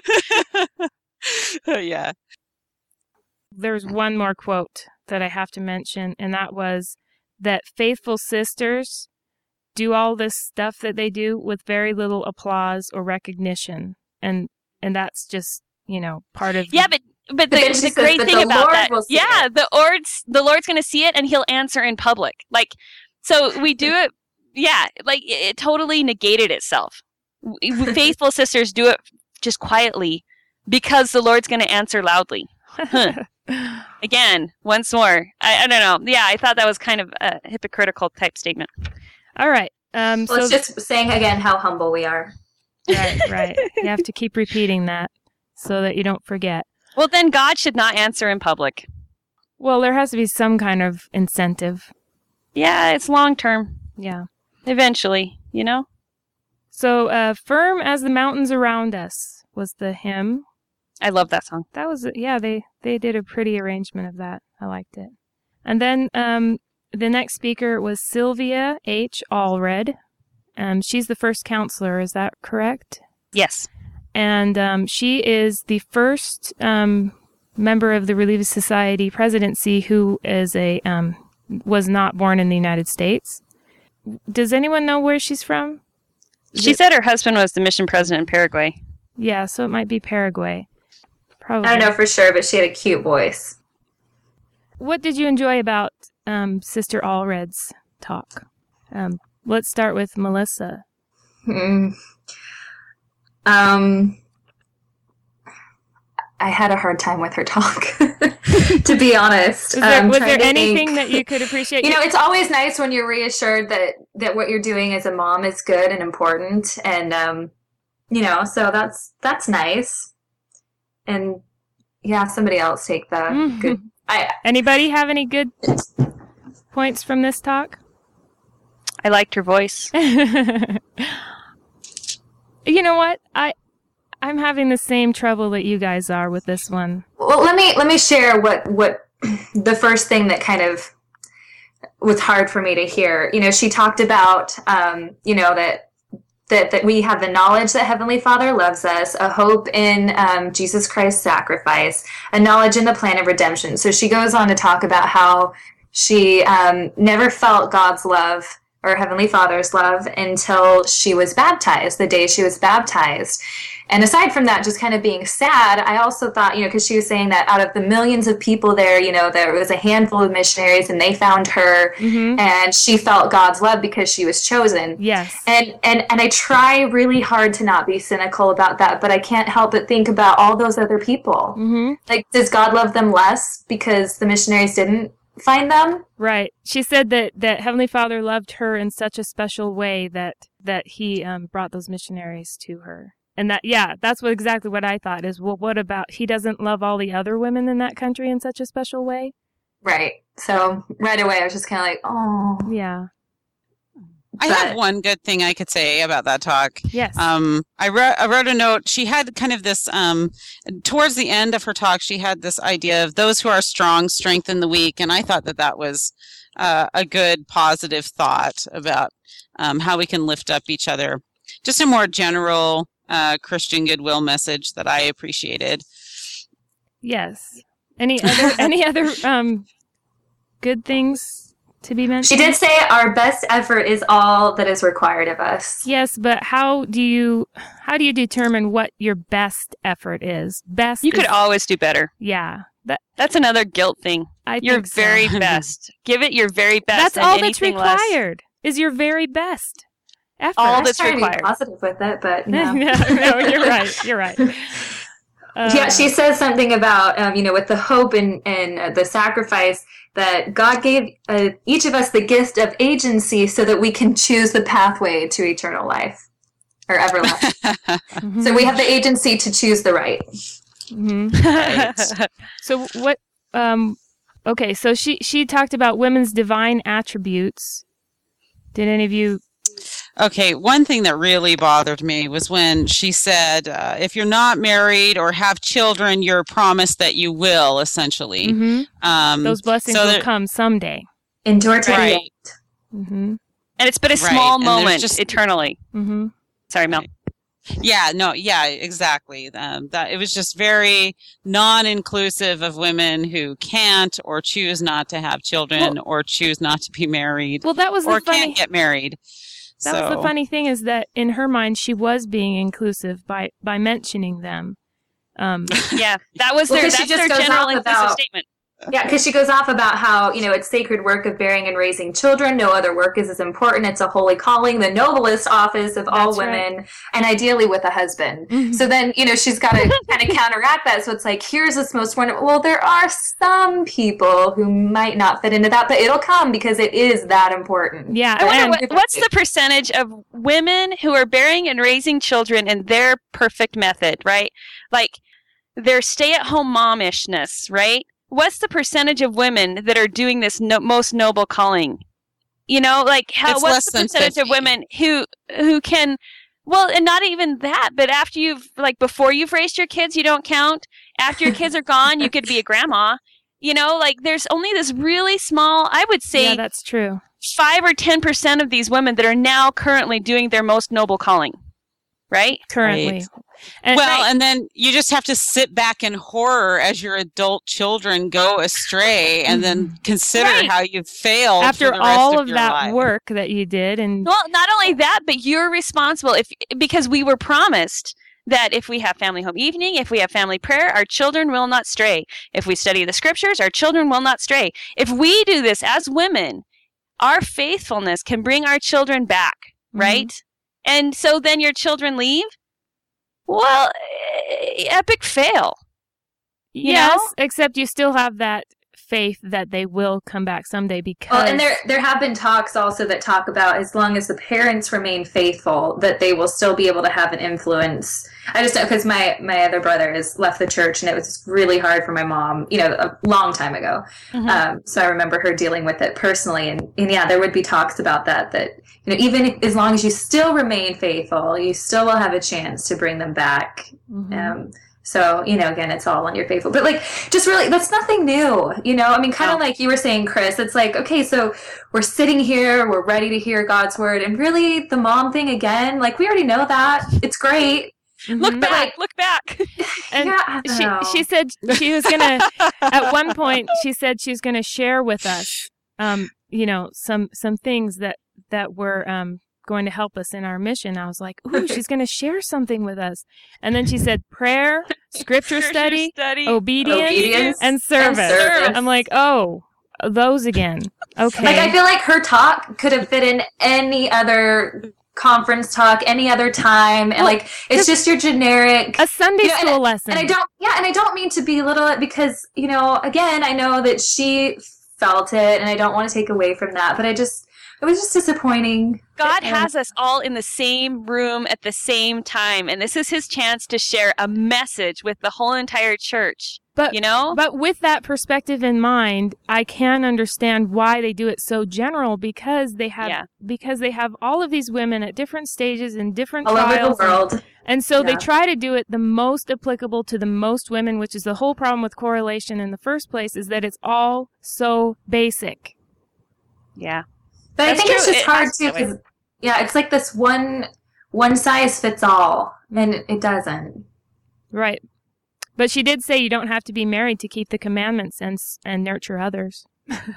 D: yeah.
A: There's one more quote that I have to mention, and that was that faithful sisters do all this stuff that they do with very little applause or recognition, and and that's just, you know, part of
C: Yeah, but but the,
E: then she
C: the
E: says,
C: great
E: "But
C: thing
E: the
C: about
E: Lord
C: that,
E: will see
C: yeah,
E: it."
C: the Lord's the Lord's going to see it, and He'll answer in public. Like, so we do it. Yeah, like it, it totally negated itself. W- Faithful sisters do it just quietly because the Lord's going to answer loudly. Huh. Again, once more. I, I don't know. Yeah, I thought that was kind of a hypocritical type statement.
A: all right. Um,
E: Well,
A: so
E: it's just saying again how humble we are.
A: right, right. You have to keep repeating that so that you don't forget.
C: Well, then God should not answer in public.
A: Well, there has to be some kind of incentive.
C: Yeah, it's long term.
A: Yeah.
C: Eventually, you know?
A: So, uh, "Firm as the Mountains Around Us" was the hymn.
C: I love that song.
A: That was, yeah, they, they did a pretty arrangement of that. I liked it. And then um, the next speaker was Sylvia H. Allred. Um, she's the first counselor, is that correct?
C: Yes.
A: And um, she is the first um, member of the Relief Society presidency who is a um, was not born in the United States. Does anyone know where she's from?
C: She said her husband was the mission president in Paraguay.
A: Yeah, so it might be Paraguay. Probably.
E: I don't know for sure, but she had a cute voice.
A: What did you enjoy about um, Sister Allred's talk? Um, let's start with Melissa.
E: Hmm. Um, I had a hard time with her talk, to be honest.
A: Was there,
E: Um,
A: was
E: trying
A: there
E: to
A: anything
E: think-
A: that you could appreciate?
E: You know, it's always nice when you're reassured that that what you're doing as a mom is good and important, and um, you know, so that's that's nice. And yeah, somebody else take the
A: Mhm.
E: good. I
A: Anybody have any good points from this talk?
C: I liked her voice.
A: You know what? I I'm having the same trouble that you guys are with this one.
E: well, let me let me share what what the first thing that kind of was hard for me to hear. You know, she talked about um, you know that. That, that we have the knowledge that Heavenly Father loves us, a hope in um, Jesus Christ's sacrifice, a knowledge in the plan of redemption. So she goes on to talk about how she um, never felt God's love or Heavenly Father's love until she was baptized, the day she was baptized. And aside from that, just kind of being sad, I also thought, you know, because she was saying that out of the millions of people there, you know, there was a handful of missionaries and they found her
A: Mm-hmm.
E: and she felt God's love because she was chosen.
A: Yes.
E: And, and and I try really hard to not be cynical about that, but I can't help but think about all those other people.
A: Mm-hmm.
E: Like, does God love them less because the missionaries didn't find them?
A: Right. She said that, that Heavenly Father loved her in such a special way that, that he um, brought those missionaries to her. And that, yeah, that's what exactly what I thought is, well, what about he doesn't love all the other women in that country in such a special way?
E: Right. So right away, I was just kind of like, oh.
A: Yeah.
D: I
E: But-
D: have one good thing I could say about that talk.
A: Yes.
D: Um, I wrote I wrote a note. She had kind of this um, towards the end of her talk. She had this idea of those who are strong strengthen the weak, and I thought that that was uh, a good positive thought about um, how we can lift up each other. Just a more general uh, Christian goodwill message that I appreciated.
A: Yes. Any other any other um good things to be mentioned?
E: She did say our best effort is all that is required of us.
A: Yes, but how do you how do you determine what your best effort is? Best
C: You could
A: is-
C: always do better.
A: Yeah. That
C: That's another guilt thing.
A: I
C: Your
A: think so.
C: very best. Give it your very best.
A: That's
C: and
A: all that's
C: anything less.
A: required. Is your very best effort.
C: All
E: I was
C: that's
E: trying to
C: required.
E: be positive with it, but
A: no,
E: no.
A: no, you're right. You're right. Uh,
E: Yeah, she says something about, um, you know, with the hope and, and uh, the sacrifice that God gave uh, each of us the gift of agency so that we can choose the pathway to eternal life or everlasting.
A: mhm,
E: So we have the agency to choose the right.
A: mhm. So what? Um, okay, so she she talked about women's divine attributes. Did any of you?
D: Okay, one thing that really bothered me was when she said, uh, if you're not married or have children, you're promised that you will, essentially.
A: Mhm.
D: Um,
A: Those blessings
D: so
A: will
D: there-
A: come someday.
E: Endure to the
D: Right.
E: end.
A: Mm-hmm.
C: And it's but a
D: Right,
C: small
D: and there's
C: moment
D: just-
C: eternally.
A: Mm-hmm.
C: Sorry, Mel.
D: Yeah, no, yeah, exactly. Um, that it was just very non-inclusive of women who can't or choose not to have children or choose not to be married
A: Well, that was
D: or
A: the funny.
D: can't get married.
A: That
D: so,
A: was the funny thing is that in her mind she was being inclusive by by mentioning them. Um,
C: Yeah, that was
E: Well,
C: their
E: 'cause she
C: that's their
E: just goes
C: general
E: off
C: inclusive
E: about-
C: statement.
E: Yeah, because she goes off about how, you know, it's sacred work of bearing and raising children. No other work is as important. It's a holy calling, the noblest office of all
A: That's right.
E: women, and ideally with a husband.
A: Mhm.
E: So then, you know, she's got to kind of counteract that. So it's like, here's this most wonderful. Well, there are some people who might not fit into that, but it'll come because it is that important.
A: yeah,
C: I wonder
A: and-
C: what, what's the percentage of women who are bearing and raising children in their perfect method, right? Like their stay-at-home momishness, right? What's the percentage of women that are doing this no- most noble calling? You know, like how
D: It's
C: what's
D: less
C: the
D: than
C: percentage of
D: fifty.
C: women who who can well, and not even that, but after you've like before you've raised your kids, you don't count. After your kids are gone, you could be a grandma. You know, like there's only this really small, I would say
A: yeah, that's true.
C: five or ten percent of these women that are now currently doing their most noble calling, right?
A: Currently,
D: Right.
A: and
D: well, and then you just have to sit back in horror as your adult children go astray, and then consider
C: Right.
D: how you've failed
A: after
D: for the rest
A: all
D: of,
A: of
D: your
A: that
D: life.
A: work that you did, and
C: Well, not only that, but you're responsible if because we were promised that if we have family home evening, if we have family prayer, our children will not stray. If we study the scriptures, our children will not stray. If we do this as women, our faithfulness can bring our children back,
A: Mhm.
C: right? And so then your children leave? Well, eh, epic fail. You
A: yes,
C: know?
A: except you still have that faith that they will come back someday because
E: Well, and there there have been talks also that talk about as long as the parents remain faithful, that they will still be able to have an influence. I just know because my my other brother has left the church, and it was really hard for my mom, you know, a long time ago.
C: Mhm.
E: Um, so I remember her dealing with it personally, and, and yeah, there would be talks about that. That you know, even if, as long as you still remain faithful, you still will have a chance to bring them back.
A: Mhm.
E: Um, so, you know, again, it's all on your faithful. But, like, just really, that's nothing new, you know? I mean, kind of
C: No.
E: like you were saying, Chris, it's like, okay, so we're sitting here, we're ready to hear God's word. And really, the mom thing again, like, we already know that. It's great.
C: Look
A: Mhm.
C: back,
E: like-
C: look back.
A: And
E: yeah, I don't know.
A: she she said she was gonna at one point she said she was gonna share with us um you know some some things that that were um going to help us in our mission. I was like, ooh, she's going to share something with us. And then she said prayer, scripture study,
C: study.
A: obedience,
E: Obedience
A: and service.
E: and service.
A: I'm like, oh, those again. Okay.
E: Like, I feel like her talk could have fit in any other conference talk, any other time. And, like, it's just your generic...
A: a Sunday
E: you know, and
A: school
E: I-
A: lesson.
E: And I don't, yeah, and I don't mean to belittle it because, you know, again, I know that she felt it and I don't want to take away from that, but I just, it was just disappointing.
C: God
E: Yeah.
C: has us all in the same room at the same time, and this is his chance to share a message with the whole entire church.
A: But
C: You know?
A: But with that perspective in mind, I can understand why they do it so general because they have
C: Yeah.
A: because they have all of these women at different stages in different
E: All over the
A: trials. and-
E: world.
A: And so they
E: Yeah.
A: try to do it the most applicable to the most women, which is the whole problem with correlation in the first place, is that it's all so basic.
C: Yeah.
E: But
C: That's
E: I think it's
C: true.
E: just
C: It
E: hard
C: has
E: too
C: to be.
E: because, yeah, it's like this one, one size fits all, and it doesn't.
A: Right. But she did say you don't have to be married to keep the commandments and s- and nurture others.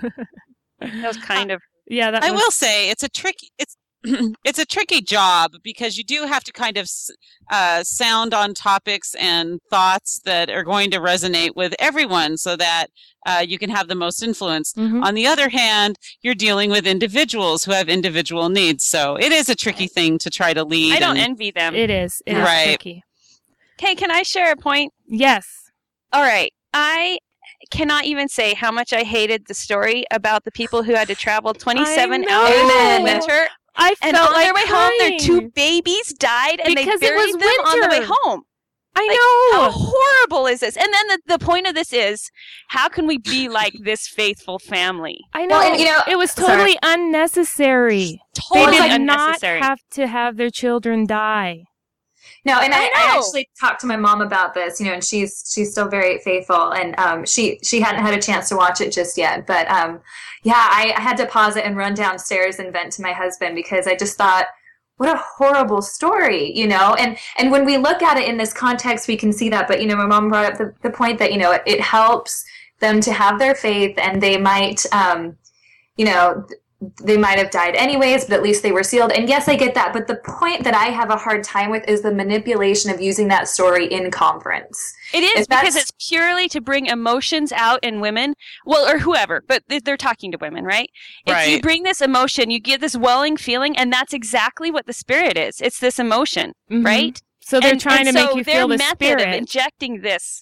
C: That was kind of
A: Yeah, that
D: I
A: was,
D: will say it's a tricky it's it's a tricky job because you do have to kind of s- uh, sound on topics and thoughts that are going to resonate with everyone, so that uh, you can have the most influence.
A: Mhm.
D: On the other hand, you're dealing with individuals who have individual needs, so it is a tricky thing to try to lead.
C: I don't
D: and-
C: envy them.
A: It is. It is
D: Right.
A: tricky.
C: Okay, can I share a point?
A: Yes.
C: All right. I cannot even say how much I hated the story about the people who had to travel twenty-seven
A: I
C: hours
E: know.
C: in the winter.
A: I
C: And
A: felt
C: on
A: like
C: their way home, their
A: crying.
C: two babies died, and
A: Because
C: they
A: it was
C: buried them on the way
A: winter.
C: home.
A: I
C: Like,
A: know.
C: How horrible is this? And then the, the point of this is, how can we be like this faithful family?
A: I know.
E: Well, and, you know-
A: it was
E: sorry.
A: totally unnecessary. They
C: Totally
A: did
C: unnecessary.
A: not have to have their children die.
E: No, and I,
C: I
E: I
C: know.
E: actually talked to my mom about this, you know, and she's she's still very faithful, and um, she she hadn't had a chance to watch it just yet, but um, yeah, I, I had to pause it and run downstairs and vent to my husband because I just thought, what a horrible story, you know, and and when we look at it in this context, we can see that. But you know, my mom brought up the, the point that you know it, it helps them to have their faith, and they might, um, you know. They might have died anyways, but at least they were sealed. And yes, I get that. But the point that I have a hard time with is the manipulation of using that story in conference.
C: It is
E: If that's-
C: because it's purely to bring emotions out in women, well, or whoever, but they- they're talking to women, right? If you
D: Right.
C: bring this emotion, you get this welling feeling, and that's exactly what the spirit is. It's this emotion,
A: Mhm.
C: right?
A: So they're
C: and,
A: trying
C: and
A: to
C: so
A: make you
C: their
A: feel the
C: method
A: spirit.
C: of injecting this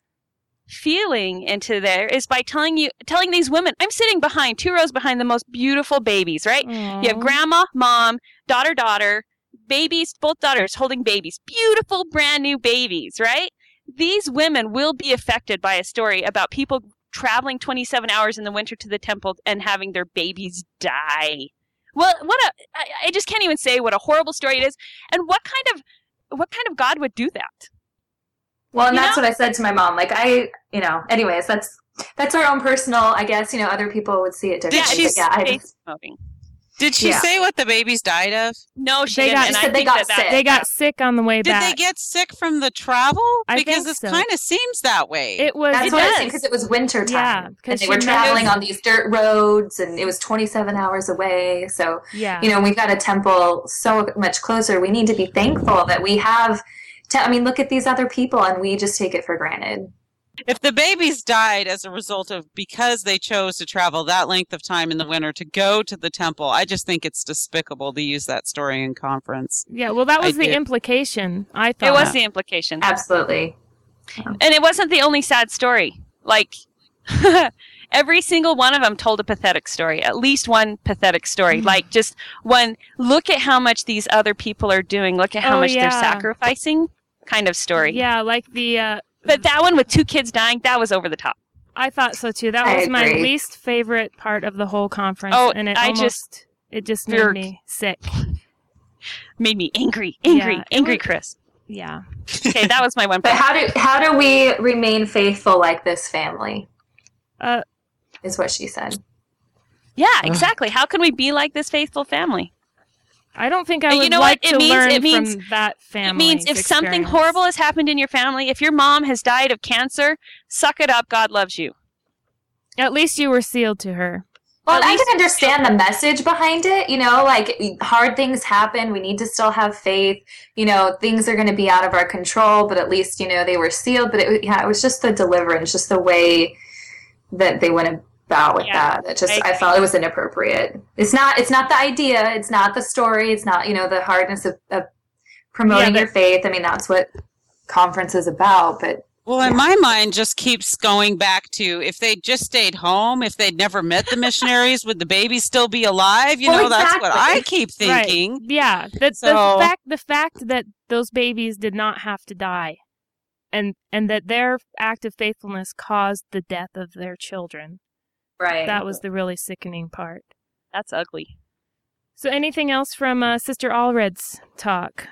C: feeling into there is by telling you, telling these women, I'm sitting behind, two rows behind the most beautiful babies, right? You have
A: Aw.
C: grandma, mom, daughter, daughter, babies, both daughters holding babies, beautiful brand new babies, right? These women will be affected by a story about people traveling twenty-seven hours in the winter to the temple and having their babies die. Well, what a, I, I just can't even say what a horrible story it is. And what kind of, what kind of God would do that?
E: Well, and
C: You
E: that's
C: know?
E: what I said to my mom. Like, I, you know, anyways, that's that's our own personal, I guess, you know, other people would see it
D: Did
E: differently.
D: she
E: But yeah, I
C: Faith
E: just,
C: promoting.
D: Did she
E: Yeah.
D: say what the babies died of?
C: No, she
A: They
C: didn't.
A: got-
C: and
E: She
C: I
E: said they
C: think
E: got
C: that that-
E: sick.
A: They got sick on the way
D: Did
A: back.
D: they get sick from the travel?
A: I
D: Because
A: think
D: this
A: so.
D: kind of seems that way.
A: It was.
E: that's
C: It
E: what I
C: does.
E: think because it was winter time.
A: Yeah,
E: and
A: 'cause
E: they
A: she
E: were traveling
A: knows-
E: on these dirt roads, and it was twenty-seven hours away. So,
A: yeah.
E: you know, we've got a temple so much closer. We need to be thankful that we have. To, I mean, look at these other people, and we just take it for granted.
D: If the babies died as a result of because they chose to travel that length of time in the winter to go to the temple, I just think it's despicable to use that story in conference.
A: yeah. Well, that was
D: I
A: the
D: did.
A: implication. I thought
C: It was the implication.
E: Absolutely.
C: And it wasn't the only sad story. Like, every single one of them told a pathetic story. At least one pathetic story. Like, just one, look at how much these other people are doing. Look at how
A: Oh,
C: much they're
A: yeah.
C: sacrificing kind of story.
A: Yeah, like the. Uh,
C: But that one with two kids dying, that was over the top.
A: I thought so too. That
E: I
A: was my
E: agree.
A: least favorite part of the whole conference.
C: Oh,
A: and it
C: I
A: almost,
C: just-
A: it just made
C: Yerk.
A: me sick.
C: Made me angry, angry,
A: Yeah, it
C: angry,
A: was-
C: Chris.
A: Yeah.
C: Okay, that was my one
E: But
C: point.
E: how do how do we remain faithful like this family?
A: Uh,
E: Is what she said.
C: Yeah, exactly. How can we be like this faithful family?
A: I don't think I
C: And
A: would
C: you know
A: like
C: what? It
A: to
C: means-
A: learn
C: it means-
A: from that family.
C: It means if something horrible has happened in your family, if your mom has died of cancer, suck it up. God loves you.
A: At least you were sealed to her.
E: Well,
C: At
E: I
C: least
E: can understand the message behind it. You know, like hard things happen. We need to still have faith. You know, things are going to be out of our control, but at least, you know, they were sealed. But it, yeah, it was just the deliverance, just the way that they went about with
C: Yeah,
E: that. That just,
C: I
E: I, felt it was inappropriate. It's not, it's not the idea. It's not the story. It's not, you know, the hardness of, of promoting
A: Yeah,
E: your faith. I mean, that's what conference is about. But
D: Well, in my mind, just keeps going back to if they just stayed home, if they'd never met the missionaries, would the baby still be alive? You
E: Well,
D: know, that's what
E: exactly.
D: I keep thinking.
A: Right. Yeah. The,
D: So-
A: the fact the fact that those babies did not have to die and and that their act of faithfulness caused the death of their children.
E: right.
A: That was the really sickening part.
C: That's ugly.
A: So anything else from uh, Sister Allred's talk?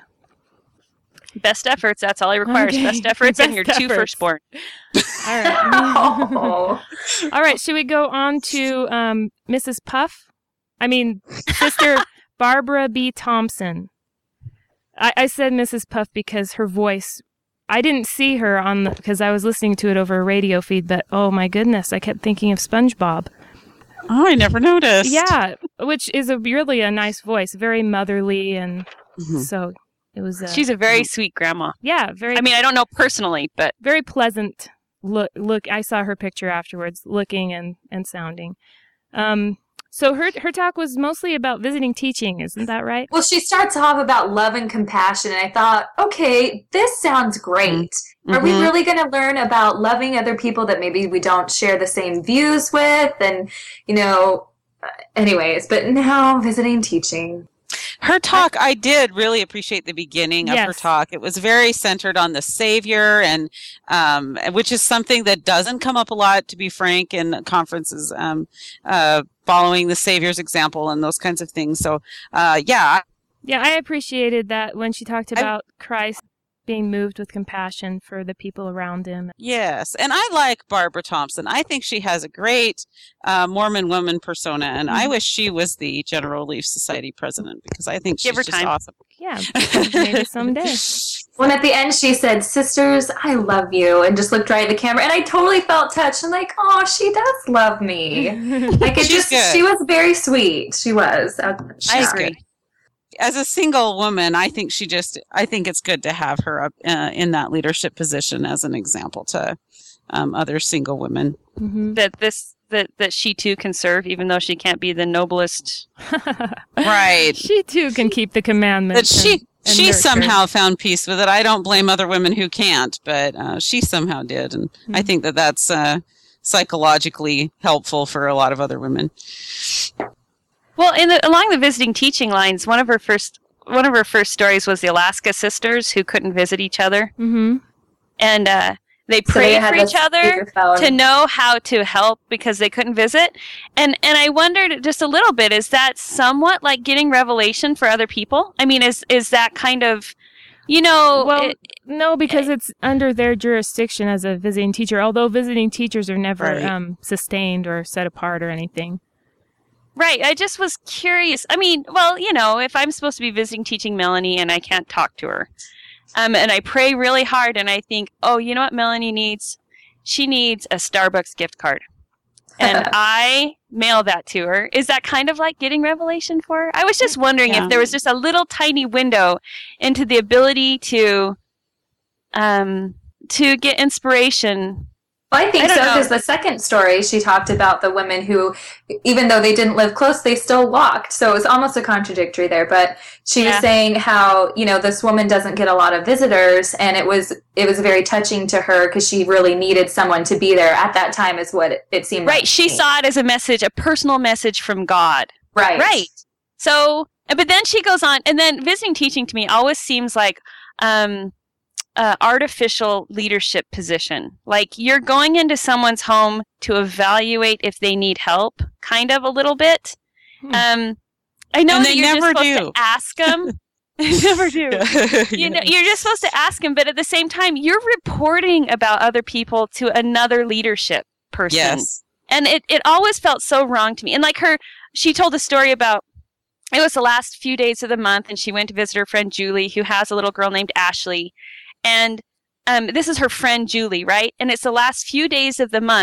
C: Best efforts. That's all he requires.
A: Okay.
C: Best efforts and your
A: Best
C: two
A: efforts.
C: firstborn.
A: All right.
E: Oh.
A: All right. Should we go on to um, Missus Puff? I mean, Sister Barbara B. Thompson. I, I said Missus Puff because her voice. I didn't see her on the because I was listening to it over a radio feed, but oh my goodness, I kept thinking of SpongeBob.
D: Oh, I never noticed.
A: Yeah, which is a really a nice voice, very motherly, and
D: Mhm.
A: so it was. Uh,
C: She's a very sweet grandma.
A: yeah, very.
C: I mean, I don't know personally, but
A: very pleasant look. Look, I saw her picture afterwards, looking and and sounding. Um, so her her talk was mostly about visiting teaching, isn't that right?
E: Well, she starts off about love and compassion, and I thought, okay, this sounds great. Are we
D: Mhm.
E: really going to learn about loving other people that maybe we don't share the same views with? And, you know, uh, anyways, but no, visiting teaching.
D: Her talk, I did really appreciate the beginning of her
A: Yes.
D: talk. It was very centered on the Savior, and um, which is something that doesn't come up a lot, to be frank, in conferences. Um, uh, following the Savior's example and those kinds of things. So, uh, yeah,
A: Yeah, I appreciated that when she talked about Christ being moved with compassion for the people around him.
D: yes, and I like Barbara Thompson. I think she has a great uh, Mormon woman persona, and I
A: Mhm.
D: wish she was the General Relief Society president because I think she's
C: Give her
D: just
C: time.
D: awesome.
A: Yeah, maybe someday.
E: When at the end she said, "Sisters, I love you," and just looked right at the camera, and I totally felt touched. I'm like, oh, she does love me. Like it
D: She's
E: just,
D: good.
E: she was very sweet. She was. Uh,
C: I
E: yeah.
C: agree.
D: As a single woman, I think she just, I think it's good to have her up uh, in that leadership position as an example to um, other single women.
A: Mhm.
C: That this that that she too can serve, even though she can't be the noblest.
D: Right.
A: She too can keep the
D: That
A: commandments.
D: she,
A: and- and
D: she
A: nurture.
D: somehow found peace with it. I don't blame other women who can't, but uh, she somehow did. And I
A: Mhm.
D: think that that's uh, psychologically helpful for a lot of other women.
C: Well, in the, along the visiting teaching lines, one of her first one of her first stories was the Alaska sisters who couldn't visit each other,
A: Mhm.
C: and uh, they
E: So they
C: prayed
E: had
C: for
E: the
C: each other
E: speakerphone.
C: to know how to help because they couldn't visit. And and I wondered just a little bit, is that somewhat like getting revelation for other people? I mean, is is that kind of, you know,
A: Well,
C: it-
A: no, because it's under their jurisdiction as a visiting teacher. Although visiting teachers are never
D: Right.
A: um, sustained or set apart or anything.
C: right. I just was curious. I mean, well, you know, if I'm supposed to be visiting teaching Melanie and I can't talk to her, um, and I pray really hard and I think, oh, you know what Melanie needs? She needs a Starbucks gift card. And I mail that to her. Is that kind of like getting revelation for her? I was just wondering
D: Yeah.
C: if there was just a little tiny window into the ability to um to get inspiration.
E: Well, I think
C: I don't
E: so,
C: know.
E: because the second story, she talked about the women who, even though they didn't live close, they still walked. So it was almost a contradictory there. But she
C: Yeah.
E: was saying how, you know, this woman doesn't get a lot of visitors, and it was it was very touching to her because she really needed someone to be there at that time, is what it, it seemed like.
C: Right. She
E: to me.
C: saw it as a message, a personal message from God.
E: Right.
C: Right. So, but then she goes on, and then visiting teaching to me always seems like um, uh, artificial leadership position. Like you're going into someone's home to evaluate if they need help, kind of a little bit.
A: Hmm.
C: Um, I know
D: And
C: that
D: they
C: you're
D: never
C: just supposed
D: do.
C: to ask them. They never do. You know, you're just supposed to ask them, but at the same time, you're reporting about other people to another leadership person.
D: Yes.
C: And it, it always felt so wrong to me. And like her, she told a story about, it was the last few days of the month, and she went to visit her friend Julie, who has a little girl named Ashley. And um, this is her friend Julie, right? And it's the last few days of the month.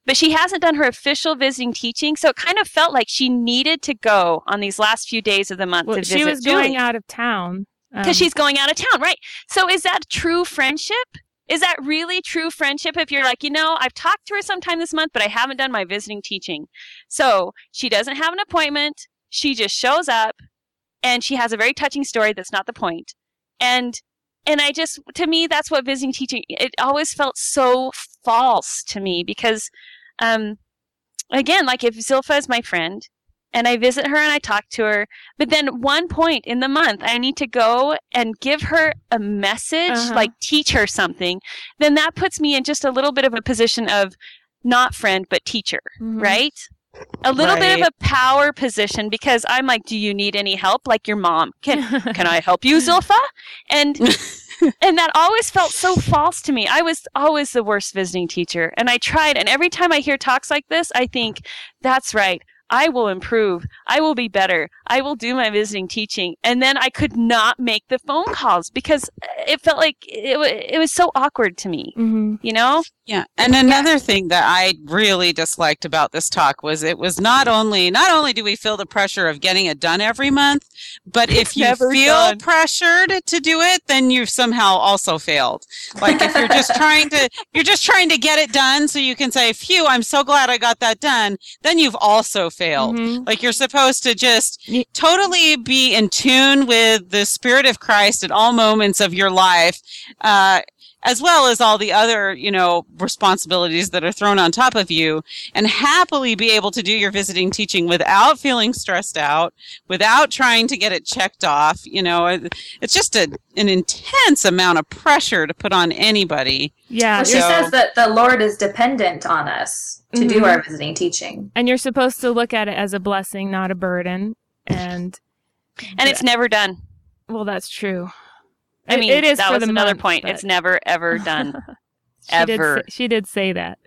C: but she hasn't done her official visiting teaching. So it kind of felt like she needed to go on these last few days of the month
A: Well,
C: to visit
A: she was going
C: Julie.
A: out of town.
C: Because
A: um,
C: she's going out of town, right? So is that true friendship? Is that really true friendship if you're like, you know, I've talked to her sometime this month, but I haven't done my visiting teaching. So she doesn't have an appointment. She just shows up and she has a very touching story. That's not the point. And and I just, to me, that's what visiting teaching, it always felt so false to me because, um, again, like if Zilpha is my friend, and I visit her and I talk to her. But then one point in the month, I need to go and give her a message,
A: Uh-huh.
C: like teach her something. Then that puts me in just a little bit of a position of not friend, but teacher,
A: Mhm.
C: right? A little bit of
D: Right.
C: a power position because I'm like, do you need any help? Like your mom. Can can I help you, Zilpha? And and that always felt so false to me. I was always the worst visiting teacher. And I tried. And every time I hear talks like this, I think, that's right. I will improve. I will be better. I will do my visiting teaching. And then I could not make the phone calls because it felt like it, wa- it was so awkward to me,
A: Mhm.
C: you know?
D: Yeah, and another thing that I really disliked about this talk was it was not only not only do we feel the pressure of getting it done every month, but if you
C: never
D: feel
C: done.
D: pressured to do it, then you've somehow also failed. Like if you're just trying to you're just trying to get it done so you can say, "Phew, I'm so glad I got that done," then you've also failed.
A: Mhm.
D: Like you're supposed to just
A: Ye-
D: totally be in tune with the Spirit of Christ at all moments of your life. Uh, as well as all the other, you know, responsibilities that are thrown on top of you, and happily be able to do your visiting teaching without feeling stressed out, without trying to get it checked off. You know, it- it's just a, an intense amount of pressure to put on anybody.
A: Yeah.
E: Well, she
D: So-
E: says that the Lord is dependent on us to
A: Mhm.
E: do our visiting teaching.
A: And you're supposed to look at it as a blessing, not a burden. And
C: And it's never done.
A: well, that's true.
C: I
A: It-
C: mean,
A: it is
C: that
A: for
C: was
A: the
C: another
A: month,
C: point.
A: but-
C: It's never, ever done.
A: she did
C: ever.
A: say, she did say that.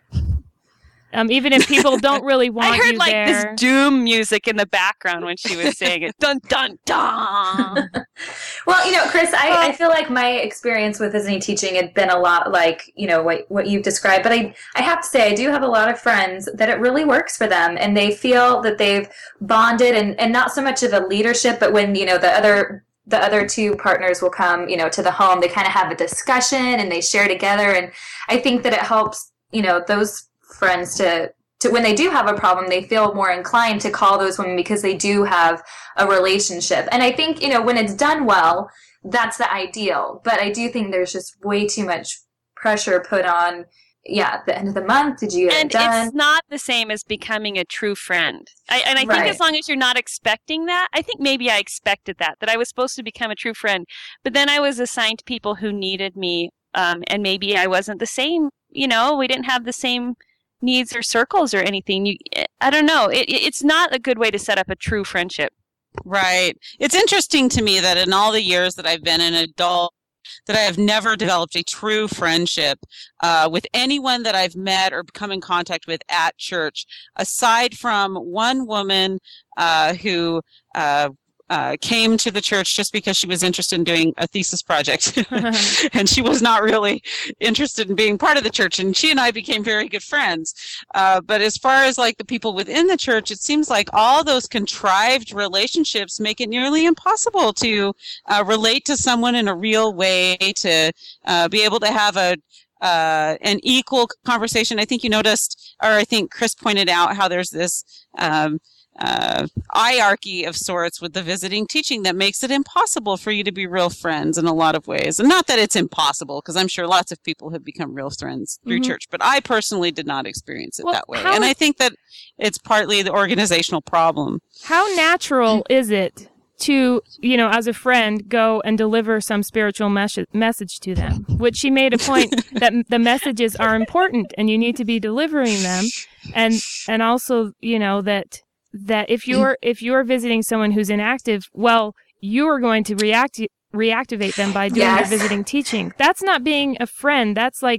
A: Um, even if people don't really want
C: I heard
A: you
C: like
A: there.
C: this doom music in the background when she was saying it. Dun, dun, dun.
E: Well, you know, Chris, I, I feel like my experience with visiting teaching had been a lot like, you know, what, what you've described. But I, I have to say, I do have a lot of friends that it really works for them. And they feel that they've bonded and, and not so much of a leadership, but when, you know, the other the other two partners will come, you know, to the home, they kind of have a discussion and they share together. And I think that it helps, you know, those friends to, to when they do have a problem, they feel more inclined to call those women because they do have a relationship. And I think, you know, when it's done well, that's the ideal. But I do think there's just way too much pressure put on, yeah, at the end of the month, did you get
C: And
E: it done?
C: it's not the same as becoming a true friend. I, and I think
E: Right.
C: as long as you're not expecting that, I think maybe I expected that, that I was supposed to become a true friend. But then I was assigned people who needed me, um, and maybe I wasn't the same, you know, we didn't have the same needs or circles or anything. You, I don't know. It, it- it's not a good way to set up a true friendship.
D: Right. It's interesting to me that in all the years that I've been an adult, that I have never developed a true friendship uh, with anyone that I've met or come in contact with at church, aside from one woman uh, who uh, uh, came to the church just because she was interested in doing a thesis project. And she was not really interested in being part of the church. And she and I became very good friends. Uh, but as far as like the people within the church, it seems like all those contrived relationships make it nearly impossible to uh, relate to someone in a real way, to uh, be able to have a uh, an equal conversation. I think you noticed, or I think Chris pointed out how there's this um, uh, hierarchy of sorts with the visiting teaching that makes it impossible for you to be real friends in a lot of ways. And not that it's impossible, because I'm sure lots of people have become real friends through
A: Mhm.
D: church, but I personally did not experience it
A: Well,
D: that way.
A: how
D: And
A: is-
D: I think that it's partly the organizational problem.
A: How natural is it to, you know, as a friend, go and deliver some spiritual mes- message to them? Which she made a point that m- the messages are important and you need to be delivering them, and and also, you know, that that if you're if you're visiting someone who's inactive, well, you are going to react reactivate them by doing
E: Yes.
A: your visiting teaching. That's not being a friend. That's like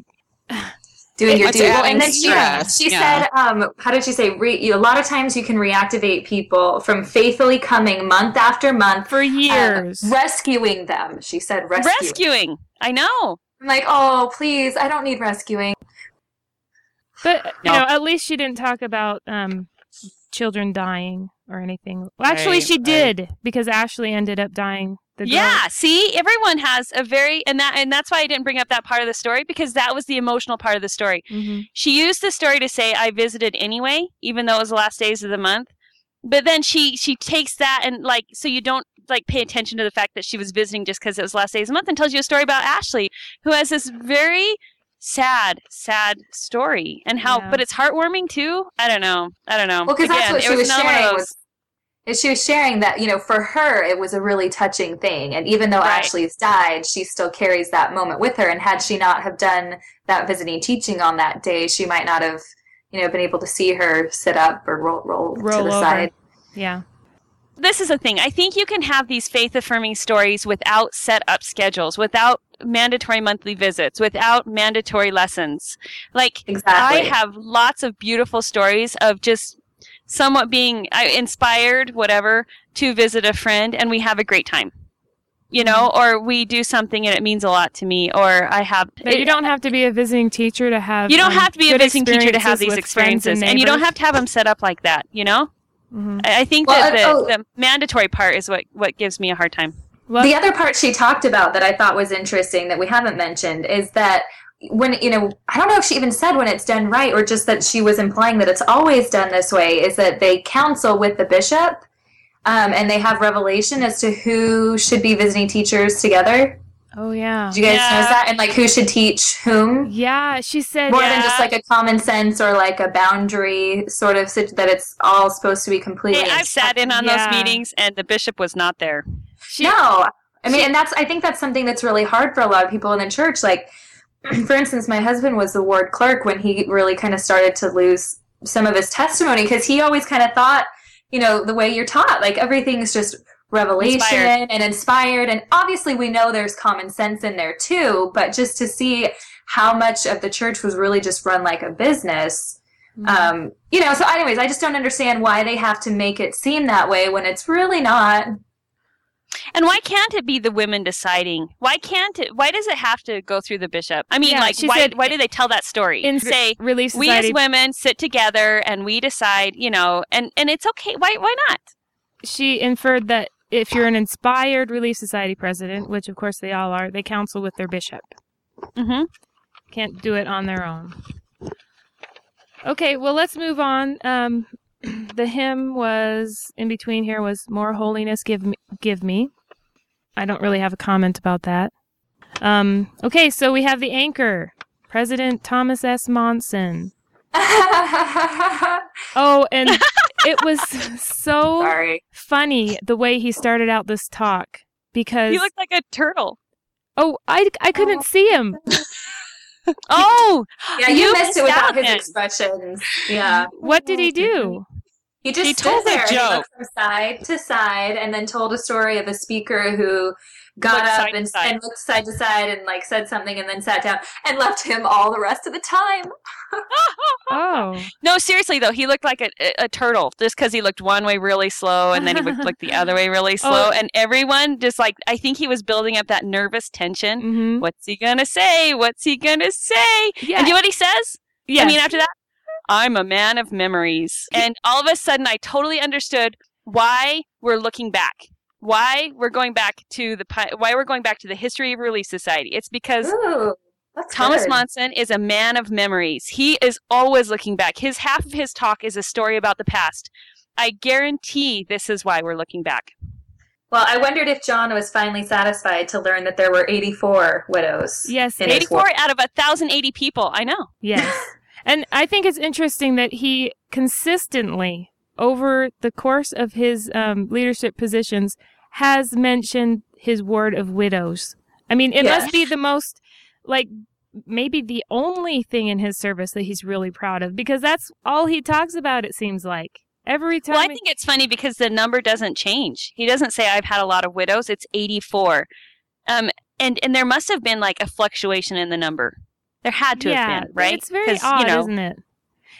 E: Doing your
D: It's
E: duty. Well,
D: adding
E: and then she,
D: stress,
E: she
D: yeah.
E: said, um, how did she say? Re- you- a lot of times you can reactivate people from faithfully coming month after month,
A: for
E: uh,
A: years.
E: rescuing them. She said, rescuing.
C: Rescuing. I know.
E: I'm like, oh, please, I don't need rescuing.
A: But, you
D: No.
A: know, at least she didn't talk about um, children dying or anything. Well, actually,
D: Right,
A: she
D: right.
A: did, because Ashley ended up dying. The girl.
C: Yeah, see, everyone has a very and that and that's why I didn't bring up that part of the story, because that was the emotional part of the story.
A: Mhm.
C: She used the story to say I visited anyway, even though it was the last days of the month. But then she she takes that and like so you don't like pay attention to the fact that she was visiting just because it was last days of the month, and tells you a story about Ashley, who has this very sad, sad story, and how
A: Yeah.
C: but it's heartwarming too. I don't know. I don't know.
E: Well, because that's
C: Again,
E: what
C: it
E: she was
C: not one of
E: sharing
C: those-
E: was, is she was sharing that, you know, for her, it was a really touching thing. And even though
C: Right.
E: Ashley's died, she still carries that moment with her. And had she not have done that visiting teaching on that day, she might not have, you know, been able to see her sit up or roll, roll,
A: Roll
E: to the
A: over.
E: side.
A: Yeah.
C: This is the thing. I think you can have these faith-affirming stories without set-up schedules, without mandatory monthly visits, without mandatory lessons. Like,
E: Exactly.
C: I have lots of beautiful stories of just somewhat being uh, inspired, whatever, to visit a friend, and we have a great time. You know, or we do something and it means a lot to me, or I have...
A: But you
C: it-
A: don't have to be a visiting teacher to have.
C: you don't
A: um,
C: have to be a
A: good
C: visiting teacher to have
A: experiences
C: these
A: with friends
C: experiences, and, you don't
A: neighbors.
C: have to have them set up like that, you know?
A: Mhm.
C: I I think
E: Well,
C: that the,
E: uh, oh.
C: the mandatory part is what, what gives me a hard time.
A: Well,
E: The other part she talked about that I thought was interesting that we haven't mentioned is that when, you know, I don't know if she even said when it's done right or just that she was implying that it's always done this way, is that they counsel with the bishop um, and they have revelation as to who should be visiting teachers together.
A: oh, yeah.
E: Did you guys
C: Yeah.
E: notice that? And like who should teach whom?
A: Yeah, she said.
E: More
C: Yeah.
E: than just like a common sense or like a boundary sort of sit- that it's all supposed to be completely.
C: Hey, I've sat in on
A: Yeah.
C: those meetings, and the bishop was not there.
A: She,
E: No, I mean, and that's I think that's something that's really hard for a lot of people in the church. Like, for instance, my husband was the ward clerk when he really kind of started to lose some of his testimony because he always kind of thought, you know, the way you're taught, like everything's just revelation
C: Inspired.
E: and inspired, and obviously we know there's common sense in there too. But just to see how much of the church was really just run like a business. Um, you know, so anyways, I just don't understand why they have to make it seem that way when it's really not.
C: And why can't it be the women deciding? Why can't it? Why does it have to go through the bishop? I mean,
A: Yeah,
C: like,
A: she
C: why?
A: said-
C: Why do they tell that story?
A: in
C: Say
A: Relief
C: we as
A: Society,
C: women sit together and we decide, you know, and and it's okay. Why? Why not?
A: she inferred that if you're an inspired Relief Society president, which of course they all are, they counsel with their bishop.
C: Mm-hmm.
A: Can't do it on their own. Okay, well, let's move on. Um, the hymn was in between here was "More Holiness, Give Me." Give me. I don't really have a comment about that. Um, okay, so we have the anchor, President Thomas S. Monson. Oh, and it was so
E: Sorry.
A: funny the way he started out this talk because
C: He looked like a turtle.
A: oh, I I couldn't see him.
C: Oh,
E: Yeah, you,
C: You
E: missed
C: missed
E: it without
C: out
E: his
C: then.
E: expressions. Yeah.
A: What did he do?
E: He just
D: He
E: stood
D: told a
E: there and he
D: joke.
E: looked from side to side and then told a story of a speaker who got
C: Looked
E: up
C: side to
E: and,
C: side.
E: and looked side to side and like said something and then sat down and left him all the rest of the time.
A: Oh,
C: no, seriously though, he looked like a, a, a turtle just because he looked one way really slow and then he would look the other way really slow,
A: Oh.
C: and everyone just like I think he was building up that nervous tension.
A: mm-hmm.
C: What's he gonna say? What's he gonna say?
A: Yeah.
C: And you know what he says?
A: Yes.
C: I mean, after that, I'm a man of memories. And all of a sudden, I totally understood why we're looking back. Why we're going back to the pi- why we're going back to the history of Relief Society. It's because
E: Ooh, that's
C: Thomas
E: good.
C: Monson is a man of memories. He is always looking back. His half of his talk is a story about the past. I guarantee this is why we're looking back.
E: Well, I wondered if John was finally satisfied to learn that there were eighty-four widows.
A: Yes,
E: in his
C: eighty-four
E: ward.
C: out of one thousand eighty people. I know.
A: Yes. And I think it's interesting that he consistently, over the course of his um, leadership positions, has mentioned his ward of widows. I mean, it
E: Yeah.
A: must be the most, like, maybe the only thing in his service that he's really proud of, because that's all he talks about, it seems like. Every time.
C: Well, I
A: he-
C: think it's funny because the number doesn't change. He doesn't say I've had a lot of widows. It's eighty-four. Um, and, and there must have been like a fluctuation in the number. There had to
A: yeah,
C: have been, right?
A: It's very
C: 'Cause,
A: odd,
C: you know,
A: isn't it?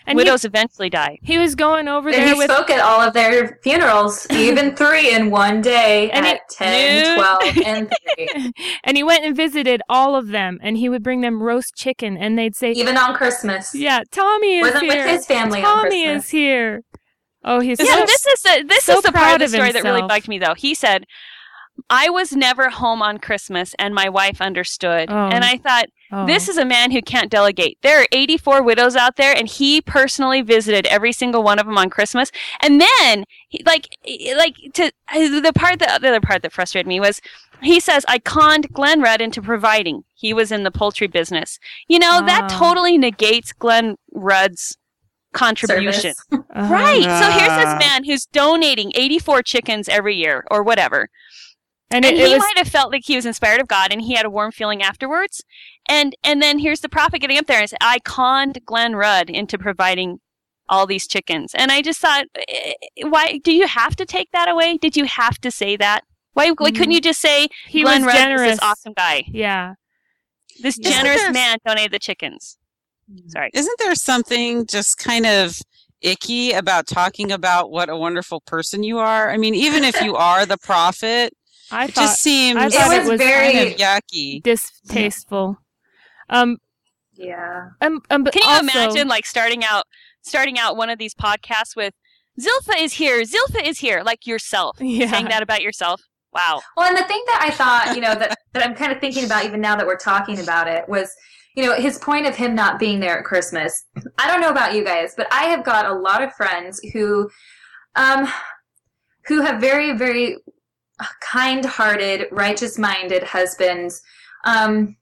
A: And
C: Widows eventually die.
A: he, he was going over
E: And
A: there
E: he
A: with
E: spoke at all of their funerals, even three in one day
A: And
E: at
A: it-
E: ten,
C: Nope.
E: twelve, and three.
A: and he went and visited all of them, and he would bring them roast chicken, and they'd say,
E: Even on Christmas.
A: "Yeah, Tommy is
E: Wasn't
A: here.
E: with his family on
A: Tommy
E: Christmas.
A: is here." Oh, he's
C: Yeah,
A: so,
C: this is the this
A: so
C: is the part
A: proud
C: of the
A: of
C: story that really
A: himself.
C: bugged me though. He said, "I was never home on Christmas, and my wife understood."
A: Oh.
C: And I thought,
A: oh.
C: this is a man who can't delegate. There are eighty-four widows out there, and he personally visited every single one of them on Christmas. And then, he, like, like to the part that the other part that frustrated me was, he says, "I conned Glenn Rudd into providing." He was in the poultry business. You know, that
A: Ah.
C: totally negates Glenn Rudd's contribution.
E: Service.
A: Uh-huh.
C: Right. So here's
D: Ah.
C: this man who's donating eighty-four chickens every year or whatever.
A: And,
C: And
A: it, it
C: he
A: was
C: might have felt like he was inspired of God and he had a warm feeling afterwards. And and then here's the prophet getting up there and says, "I conned Glenn Rudd into providing all these chickens." And I just thought, eh, why do you have to take that away? Did you have to say that? Why, why couldn't you just say
A: he
C: Glenn
A: was
C: Rudd
A: generous.
C: is this awesome guy?
A: Yeah.
C: This
A: Yeah.
C: generous
D: Isn't there-
C: man donated the chickens. Sorry.
D: Isn't there something just kind of icky about talking about what a wonderful person you are? I mean, even if you are the prophet,
A: I
D: it
A: thought
D: just seems
A: I thought
E: It
A: it
E: was
A: was
E: very.
D: kind of yucky.
A: distasteful. Um,
E: Yeah.
A: um, um, but
C: Can you
A: also,
C: imagine like starting out starting out one of these podcasts with Zilpha is here, Zilpha is here, like yourself.
A: Yeah.
C: Saying that about yourself. Wow.
E: Well, and the thing that I thought, you know, that, that I'm kind of thinking about even now that we're talking about it was, you know, his point of him not being there at Christmas. I don't know about you guys, but I have got a lot of friends who, um, who have very, very kind-hearted, righteous-minded husbands. Um,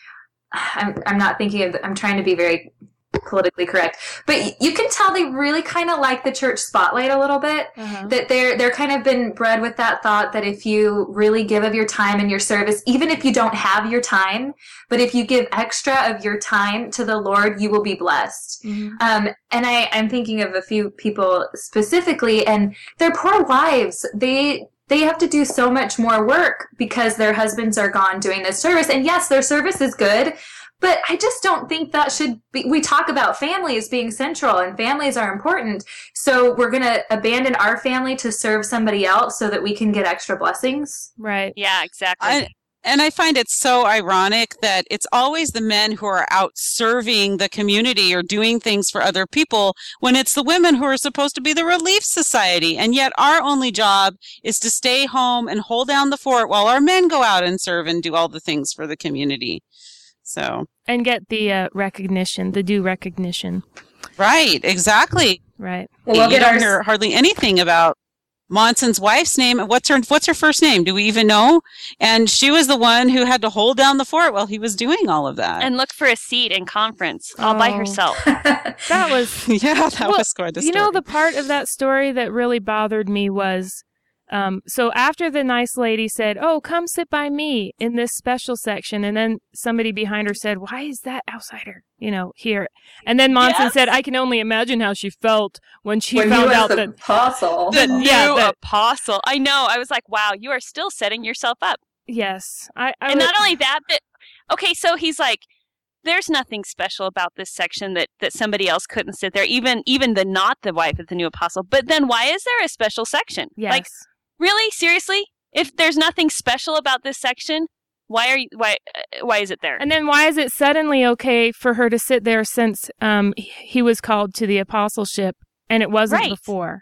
E: I'm, I'm not thinking of, I'm trying to be very politically correct, but you can tell they really kind of like the church spotlight a little bit.
A: Uh-huh.
E: That they're they're kind of been bred with that thought that if you really give of your time and your service, even if you don't have your time, but if you give extra of your time to the Lord, you will be blessed.
A: Mhm.
E: Um, and I, I'm thinking of a few people specifically, and their poor wives, they they have to do so much more work because their husbands are gone doing this service. And yes, their service is good, but I just don't think that should be. We talk about families being central and families are important. So we're going to abandon our family to serve somebody else so that we can get extra blessings.
A: Right.
C: Yeah, exactly.
D: I, and I find it so ironic that it's always the men who are out serving the community or doing things for other people when it's the women who are supposed to be the relief society. And yet our only job is to stay home and hold down the fort while our men go out and serve and do all the things for the community. So,
A: And get the uh, recognition, the due recognition.
D: right, exactly.
A: Right.
E: Well, we'll
D: you
E: get
D: don't
E: our
D: hear hardly anything about Monson's wife's name. What's her What's her first name? Do we even know? And she was the one who had to hold down the fort while he was doing all of that.
C: and look for a seat in conference all by
A: Oh.
C: herself.
A: That was
D: yeah, that
A: Well,
D: was quite the
A: You know,
D: story.
A: the part of that story that really bothered me was, um, so after the nice lady said, "Oh, come sit by me in this special section," and then somebody behind her said, "Why is that outsider, you know, here?" And then Monson
E: Yes.
A: said, "I can only imagine how she felt when she
E: when he
A: found
E: was
A: out
E: the
A: that."
E: apostle.
C: The new
A: Yeah, that-
C: apostle. I know. I was like, wow, you are still setting yourself up.
A: Yes, I. I
C: And
A: would-
C: not only that, but okay, so he's like, there's nothing special about this section that, that somebody else couldn't sit there, even even the not the wife of the new apostle. But then why is there a special section?
A: yes.
C: Like, really? Seriously? If there's nothing special about this section, why are you why uh, why is it there?
A: And then why is it suddenly okay for her to sit there since um, he was called to the apostleship and it wasn't
C: Right.
A: before?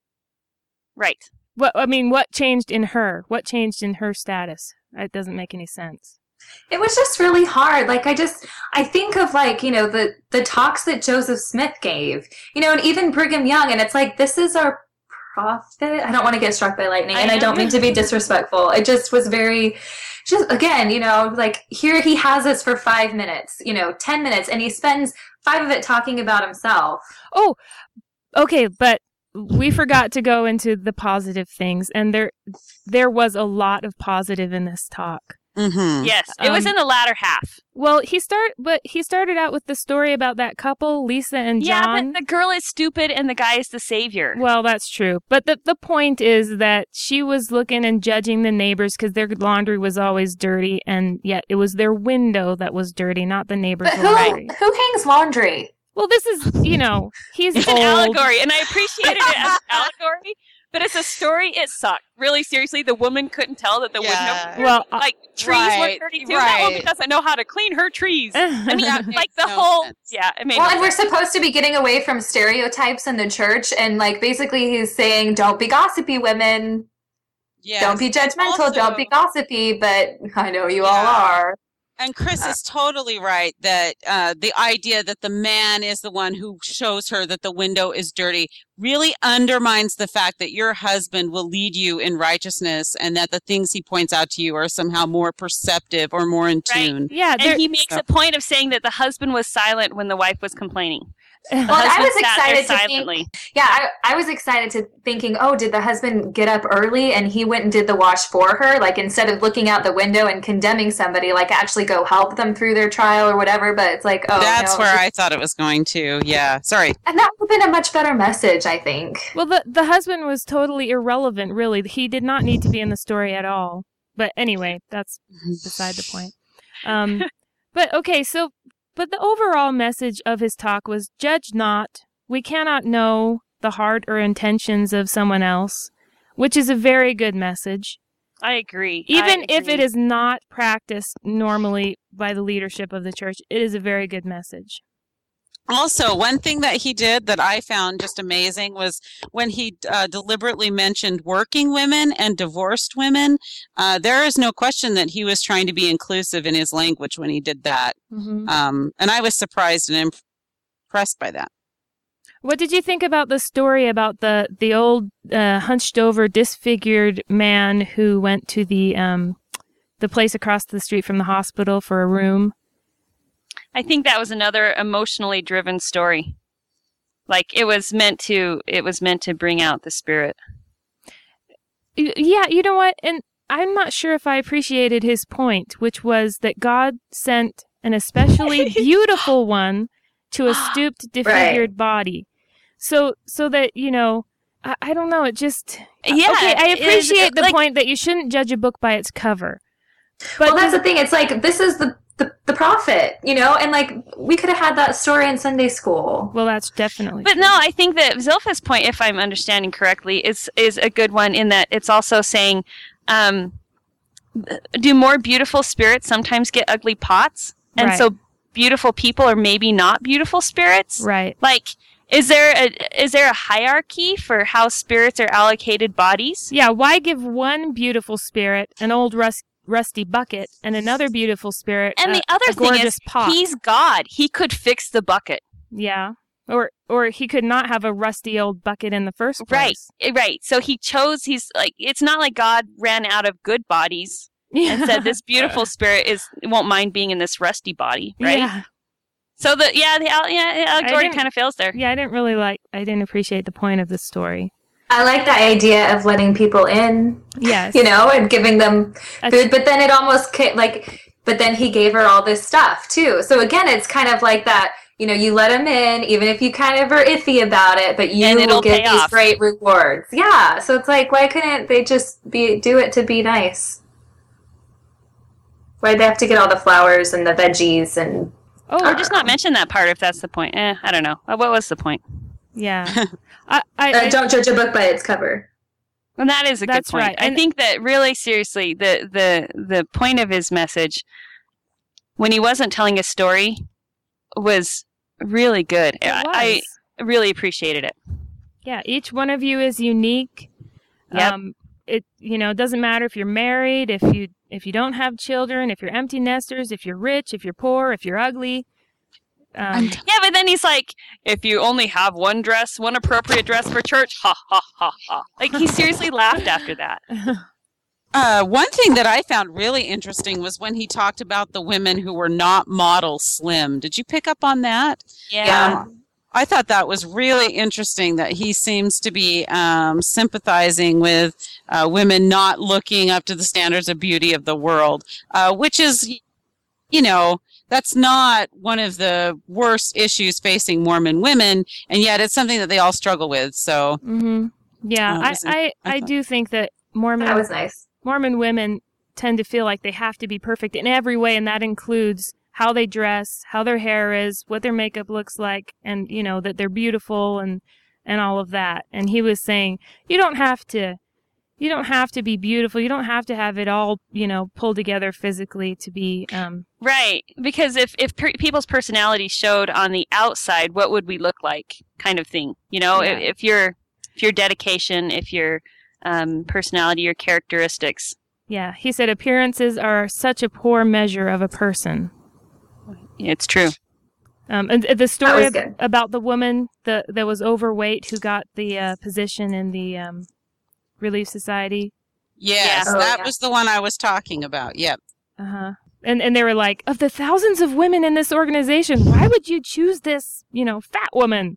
C: Right.
A: What I mean, what changed in her? What changed in her status? It doesn't make any sense.
E: It was just really hard. Like I just, I think of like, you know, the, the talks that Joseph Smith gave, you know, and even Brigham Young, and it's like, this is our prophet. I don't want to get struck by lightning,
C: I
E: and I don't
C: know.
E: mean to be disrespectful. It just was very, just again, you know, like here he has us for five minutes, you know, ten minutes, and he spends five of it talking about himself.
A: Oh, okay, but we forgot to go into the positive things, and there there was a lot of positive in this talk.
D: Mm-hmm.
C: Yes. It was
A: Um,
C: in the latter half.
A: Well, he start, but he started out with the story about that couple, Lisa and
C: Yeah,
A: John.
C: but the girl is stupid and the guy is the savior.
A: Well, that's true. But the the point is that she was looking and judging the neighbors because their laundry was always dirty, and yet it was their window that was dirty, not the neighbors'
E: But who
A: laundry.
E: who hangs laundry?
A: Well, this is, you know, he's
F: It's
A: old.
F: an allegory, and I appreciated it as an allegory. But as a story, it sucked. Really, seriously, the woman couldn't tell that the
D: Yeah.
F: window,
A: Well, uh,
F: like trees
D: right,
F: were dirty too. That woman
D: right.
F: doesn't know how to clean her trees. I mean,
D: That
F: like
D: makes
F: the
D: no
F: whole,
D: sense.
F: yeah, it made.
E: Well,
F: no
E: and we're
F: sense.
E: supposed to be getting away from stereotypes in the church, and like basically he's saying, "Don't be gossipy, women.
D: Yes.
E: Don't be judgmental.
D: Also-
E: don't be gossipy." But I know you all
D: Yeah.
E: are.
D: And Chris is totally right that uh, the idea that the man is the one who shows her that the window is dirty really undermines the fact that your husband will lead you in righteousness and that the things he points out to you are somehow more perceptive or more in
F: Right.
D: tune.
A: Yeah, there,
F: And he makes
D: So-
F: a point of saying that the husband was silent when the wife was complaining. The
E: Well, I
F: husband
E: was
F: sat there
E: excited to think-
F: silently.
E: Yeah, I, I was excited to thinking, oh, did the husband get up early and he went and did the wash for her? Like instead of looking out the window and condemning somebody, like actually go help them through their trial or whatever. But it's like, oh,
D: That's
E: no.
D: where I thought it was going to. Yeah. Sorry.
E: And that would have been a much better message, I think.
A: well, the the husband was totally irrelevant. Really, he did not need to be in the story at all. But anyway, that's beside the point. Um, but okay, so but the overall message of his talk was, "Judge not. We cannot know the heart or intentions of someone else," which is a very good message.
F: I agree.
A: Even
F: I
A: if it
F: agree.
A: is not practiced normally by the leadership of the church, it is a very good message.
D: Also, one thing that he did that I found just amazing was when he uh, deliberately mentioned working women and divorced women. Uh, there is no question that he was trying to be inclusive in his language when he did that.
A: Mm-hmm.
D: Um, and I was surprised and imp- impressed by that.
A: What did you think about the story about the the old uh, hunched over, disfigured man who went to the um, the place across the street from the hospital for a room?
F: I think that was another emotionally driven story. Like it was meant to, it was meant to bring out the spirit.
A: Y- Yeah, you know what? And I'm not sure if I appreciated his point, which was that God sent an especially beautiful one to a stooped, disfigured body. So, so that, you know, I, I don't know, it just...
F: Yeah,
A: Okay, I
F: it is,
A: appreciate the
F: like-
A: point that you shouldn't judge a book by its cover. But
E: Well, that's the thing. It's like, this is the, the, the prophet, you know? And like, we could have had that story in Sunday school.
A: well, that's definitely
F: But no, I think that Zilpha's point, if I'm understanding correctly, is is a good one in that it's also saying, um, do more beautiful spirits sometimes get ugly pots? And
A: Right.
F: so beautiful people are maybe not beautiful spirits?
A: right.
F: Like, is there a is there a hierarchy for how spirits are allocated bodies?
A: Yeah, why give one beautiful spirit an old rust, rusty bucket and another beautiful spirit
F: And
A: a,
F: the other
A: a
F: thing
A: gorgeous
F: is,
A: pot?
F: he's God. He could fix the bucket.
A: Yeah. Or or he could not have a rusty old bucket in the first
F: Right,
A: place.
F: eh, right. So he chose. He's like, it's not like God ran out of good bodies
A: Yeah.
F: and said this beautiful spirit is won't mind being in this rusty body, right?
A: Yeah.
F: So the yeah the al- yeah the allegory
A: didn't-
F: kind of fails there.
A: Yeah, I didn't really like I didn't appreciate the point of the story.
E: I like the idea of letting people in,
A: Yes.
E: you know, and giving them
A: A-
E: food. But then it almost ca- like, but then he gave her all this stuff too. So again, it's kind of like that. You know, you let them in, even if you kind of are iffy about it, but you
F: And it'll
E: will get
F: pay
E: these
F: off.
E: great rewards. Yeah. So it's like, why couldn't they just be do it to be nice? Why'd they have to get all the flowers and the veggies and
A: Oh,
F: Or just not mention that part if that's the point. Eh, I don't know. Uh, What was the point?
A: yeah. I, I,
E: uh,
A: I
E: don't judge a book by its cover.
F: And that is a
A: That's
F: good point.
A: right.
F: I
A: And-
F: think that really seriously, the the the point of his message, when he wasn't telling a story, was really good.
A: it was.
F: I, I really appreciated it.
A: Yeah, each one of you is unique.
F: Yep.
A: Um, it you know, it doesn't matter if you're married, if you if you don't have children, if you're empty nesters, if you're rich, if you're poor, if you're ugly. Um,
F: Yeah, but then he's like, if you only have one dress, one appropriate dress for church, ha ha ha ha. Like he seriously laughed after that.
D: Uh, one thing that I found really interesting was when he talked about the women who were not model slim. Did you pick up on that?
F: Yeah.
D: Um, I thought that was really interesting that he seems to be um, sympathizing with uh, women not looking up to the standards of beauty of the world, uh, which is, you know, that's not one of the worst issues facing Mormon women, and yet it's something that they all struggle with. So,
A: hmm Yeah,
D: Uh,
A: I,
D: listen,
A: I,
D: I
A: I
D: thought-
A: do think that Mormon
E: That was nice.
A: Mormon women tend to feel like they have to be perfect in every way, and that includes how they dress, how their hair is, what their makeup looks like, and, you know, that they're beautiful and, and all of that. And he was saying, you don't have to, you don't have to be beautiful. You don't have to have it all, you know, pulled together physically to be, um,
F: Right. Because if, if per- people's personalities showed on the outside, what would we look like kind of thing? You know,
A: Yeah.
F: if, if your, if your dedication, if your, um, personality, your characteristics.
A: yeah, he said appearances are such a poor measure of a person.
F: It's true.
A: Um, and the story
E: was
A: ab-
E: good.
A: about the woman that, that was overweight who got the uh, position in the um, Relief Society.
D: Yes,
E: Yeah. Oh,
D: that
E: yeah.
D: was the one I was talking about. Yep.
A: Uh-huh. And and they were like, of the thousands of women in this organization, why would you choose this, you know, fat woman?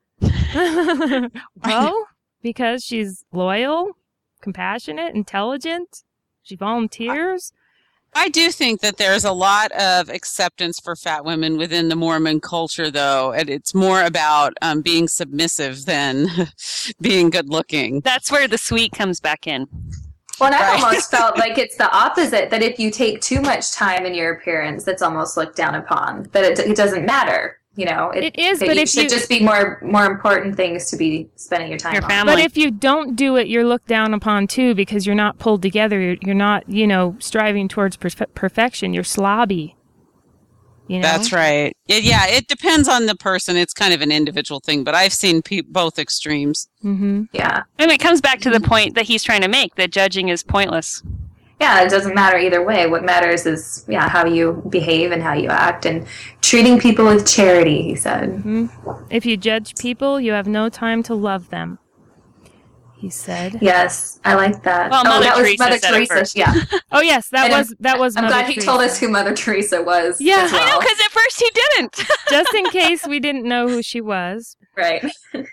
A: Well, because she's loyal, compassionate, intelligent. She volunteers.
D: I do think that there's a lot of acceptance for fat women within the Mormon culture, though, and it's more about um, being submissive than being good looking.
F: That's where the sweet comes back in.
E: Well, and I
D: Right.
E: almost felt like it's the opposite, that if you take too much time in your appearance, that's almost looked down upon, that it, it doesn't matter. You know,
A: It is,
E: that
A: but
E: you
A: if
E: should
A: you-
E: just be more more important things to be spending your time
F: Your
E: on.
F: family.
A: But if you don't do it, you're looked down upon too because you're not pulled together. You're, you're not, you know, striving towards perf- perfection. You're slobby. You know?
D: That's right. It, yeah, it depends on the person. It's kind of an individual thing, but I've seen pe- both extremes.
A: Mm-hmm.
E: Yeah.
F: And it comes back to the point that he's trying to make, that judging is pointless.
E: Yeah, it doesn't matter either way. What matters is, yeah, how you behave and how you act and treating people with charity, he said.
A: hmm If you judge people, you have no time to love them. He said.
E: Yes, I like that.
F: Well,
E: oh,
F: Mother
E: that was
F: Teresa
E: Mother
F: said it
E: Teresa.
F: first.
E: Yeah.
A: Oh yes, that
E: And I'm-
A: was that was.
E: I'm
A: Mother
E: glad he
A: Teresa.
E: told us who Mother Teresa was.
A: Yeah,
E: as
F: I know,
E: well.
F: because at first he didn't.
A: Just in case we didn't know who she was.
E: Right.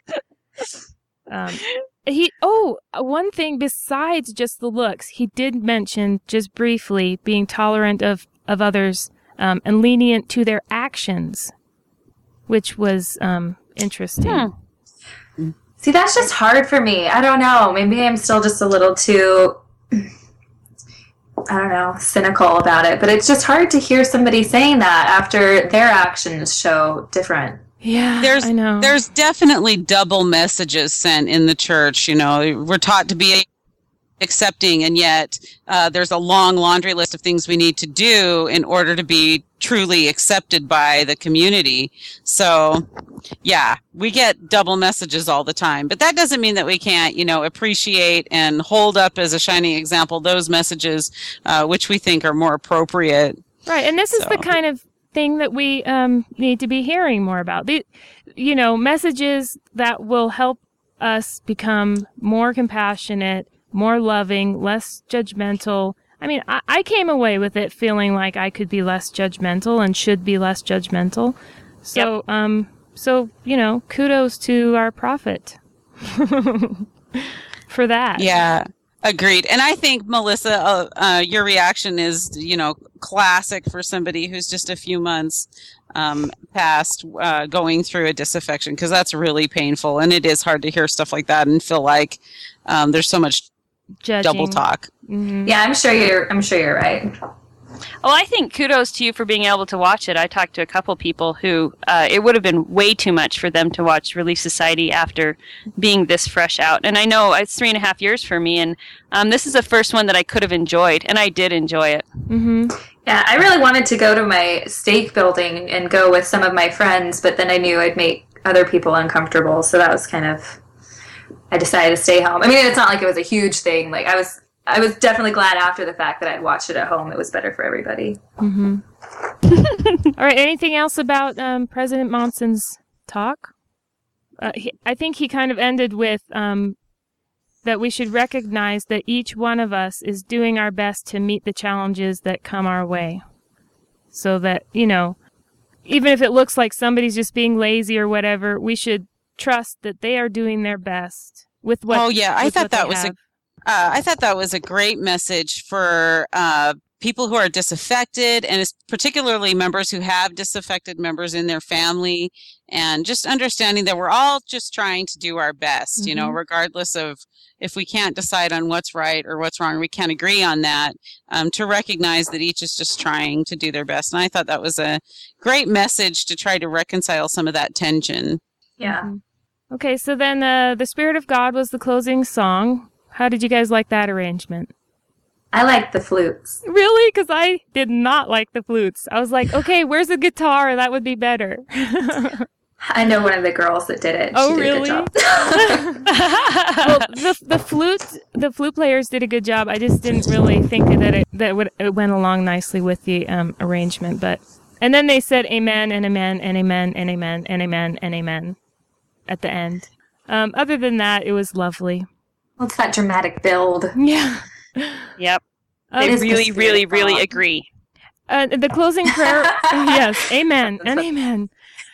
A: Um, he oh one thing besides just the looks, he did mention just briefly being tolerant of of others um, and lenient to their actions, which was um, interesting.
F: Hmm.
E: See, that's just hard for me. I don't know. Maybe I'm still just a little too, I don't know, cynical about it. But it's just hard to hear somebody saying that after their actions show different.
A: Yeah,
D: There's
A: I know.
D: there's definitely double messages sent in the church. You know, we're taught to be accepting, and yet uh, there's a long laundry list of things we need to do in order to be truly accepted by the community. So, yeah, we get double messages all the time, but that doesn't mean that we can't, you know, appreciate and hold up as a shining example those messages uh, which we think are more appropriate.
A: Right, and this is the
D: So-
A: kind of thing that we um, need to be hearing more about. The, you know, messages that will help us become more compassionate, more loving, less judgmental. I mean, I, I came away with it feeling like I could be less judgmental and should be less judgmental. So, um, so you know, kudos to our prophet for that.
D: Yeah, agreed. And I think, Melissa, uh, uh, your reaction is, you know, classic for somebody who's just a few months um, past uh, going through a disaffection, because that's really painful. And it is hard to hear stuff like that and feel like um, there's so much
A: Judging.
D: double talk.
A: Mhm.
E: Yeah, I'm sure you're. I'm sure you're right.
F: Well, I think kudos to you for being able to watch it. I talked to a couple people who uh, it would have been way too much for them to watch Relief Society after being this fresh out. And I know it's three and a half years for me, and um, this is the first one that I could have enjoyed, and I did enjoy it.
A: Mhm.
E: Yeah, I really wanted to go to my stake building and go with some of my friends, but then I knew I'd make other people uncomfortable, so that was kind of. I decided to stay home. I mean, it's not like it was a huge thing. Like I was, I was definitely glad after the fact that I'd watched it at home. It was better for everybody.
A: Mm-hmm. All right. Anything else about um, President Monson's talk? Uh, he, I think he kind of ended with um, that we should recognize that each one of us is doing our best to meet the challenges that come our way. So that, you know, even if it looks like somebody's just being lazy or whatever, we should trust that they are doing their best with what.
D: Oh, yeah, I
A: with
D: thought
A: what they
D: that was a
A: have.
D: Uh, I thought that was a great message for uh, people who are disaffected, and it's particularly members who have disaffected members in their family, and just understanding that we're all just trying to do our best, mm-hmm. you know, regardless of if we can't decide on what's right or what's wrong, we can't agree on that, um, to recognize that each is just trying to do their best. And I thought that was a great message to try to reconcile some of that tension.
E: Yeah.
A: Okay, so then uh, The Spirit of God was the closing song. How did you guys like that arrangement?
E: I like the flutes.
A: Really? Because I did not like the flutes. I was like, okay, where's the guitar? That would be better.
E: I know one of the girls that did it.
A: Oh,
E: she did
A: really?
E: a good job.
A: Well, the the flute the flute players did a good job. I just didn't really think that it that would it went along nicely with the um, arrangement. But and then they said amen and amen and amen and amen and amen and amen at the end. Um, other than that, it was lovely.
E: Well, it's that dramatic build.
A: Yeah.
F: Yep.
A: Um,
F: They
E: It is the
F: really,
E: Spirit
F: really,
E: of
F: really
E: God.
F: agree.
A: Uh, the closing prayer, yes, amen and amen.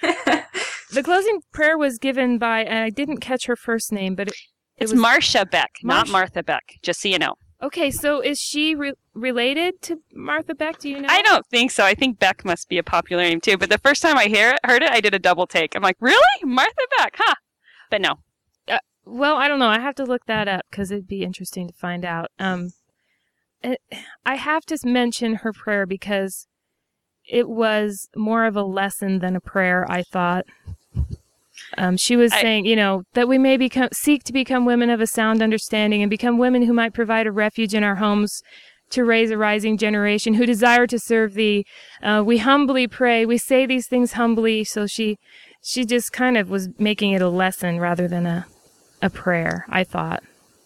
A: The closing prayer was given by, and I didn't catch her first name, but it, it
F: It's
A: was
F: Marcia Beck, not
A: Marcia-
F: Martha Beck, just so you know.
A: Okay, so is she re- related to Martha Beck? Do you know?
F: I don't think so. I think Beck must be a popular name too. But the first time I hear it, heard it, I did a double take. I'm like, really? Martha Beck, huh? But no.
A: Well, I don't know. I have to look that up because it'd be interesting to find out. Um, it, I have to mention her prayer because it was more of a lesson than a prayer, I thought. Um, she was
F: I-
A: saying, you know, that we may become seek to become women of a sound understanding and become women who might provide a refuge in our homes to raise a rising generation who desire to serve thee. Uh, we humbly pray. We say these things humbly. So she, she just kind of was making it a lesson rather than a, a prayer, I thought.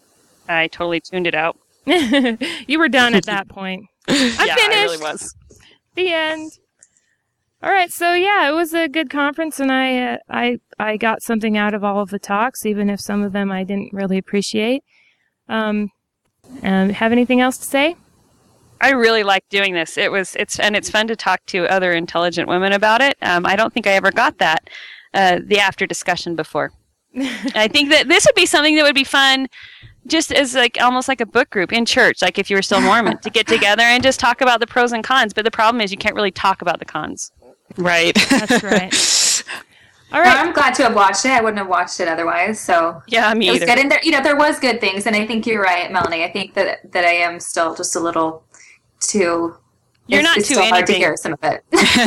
F: I totally tuned it out.
A: You were done at that point. I'm
F: yeah,
A: finished.
F: I really was.
A: The end. All right, so yeah, it was a good conference, and I, uh, I, I got something out of all of the talks, even if some of them I didn't really appreciate. Um, um, have anything else to say?
F: I really like doing this. It was, it's, and it's fun to talk to other intelligent women about it. Um, I don't think I ever got that, uh, the after discussion before. I think that this would be something that would be fun, just as like almost like a book group in church, like if you were still Mormon, to get together and just talk about the pros and cons. But the problem is you can't really talk about the cons.
D: Right.
A: That's right. All
E: Well,
A: right.
E: I'm glad to have watched it. I wouldn't have watched it otherwise. So
F: Yeah, me
E: it was
F: either.
E: good. And there, you know, there was good things. And I think you're right, Melanie. I think that that I am still just a little too.
F: You're
E: it's,
F: not
E: it's
F: too
E: still hard to
F: anything.
E: hear some of it.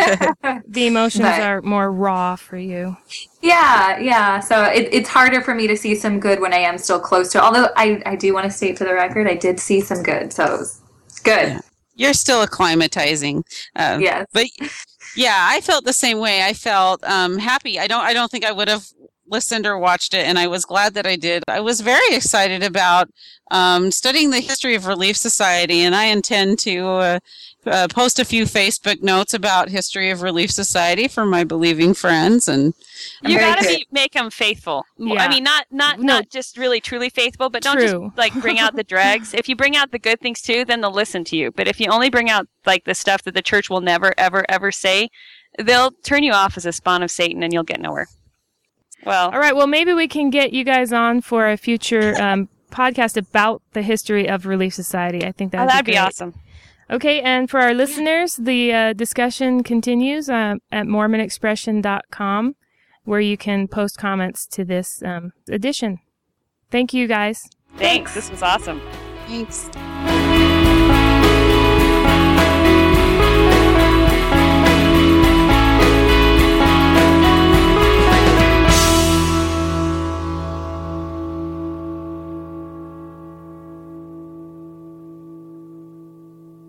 A: The emotions
E: But-
A: are more raw for you.
E: Yeah, yeah. So it, it's harder for me to see some good when I am still close to it. Although I, I do want to state for the record, I did see some good. So it was good.
D: Yeah. You're still acclimatizing. Uh,
E: Yes.
D: But yeah, I felt the same way. I felt um, happy. I don't. I don't think I would have listened or watched it, and I was glad that I did. I was very excited about um, studying the history of Relief Society, and I intend to uh, uh, post a few Facebook notes about history of Relief Society for my believing friends. And
F: You
E: Very
F: gotta
E: good.
F: be, make them faithful.
A: Yeah.
F: I mean, not not
A: No.
F: not just really truly faithful, but don't
A: True.
F: just like bring out the dregs. If you bring out the good things too, then they'll listen to you. But if you only bring out like the stuff that the church will never, ever, ever say, they'll turn you off as a spawn of Satan, and you'll get nowhere. Well,
A: All right. Well, maybe we can get you guys on for a future um, podcast about the history of Relief Society. I think that
F: oh,
A: would
F: that'd be
A: great.
F: awesome.
A: Okay, and for our listeners, the uh, discussion continues uh, at mormon expression dot com, where you can post comments to this um, edition. Thank you, guys.
F: Thanks. This was awesome.
D: thanks.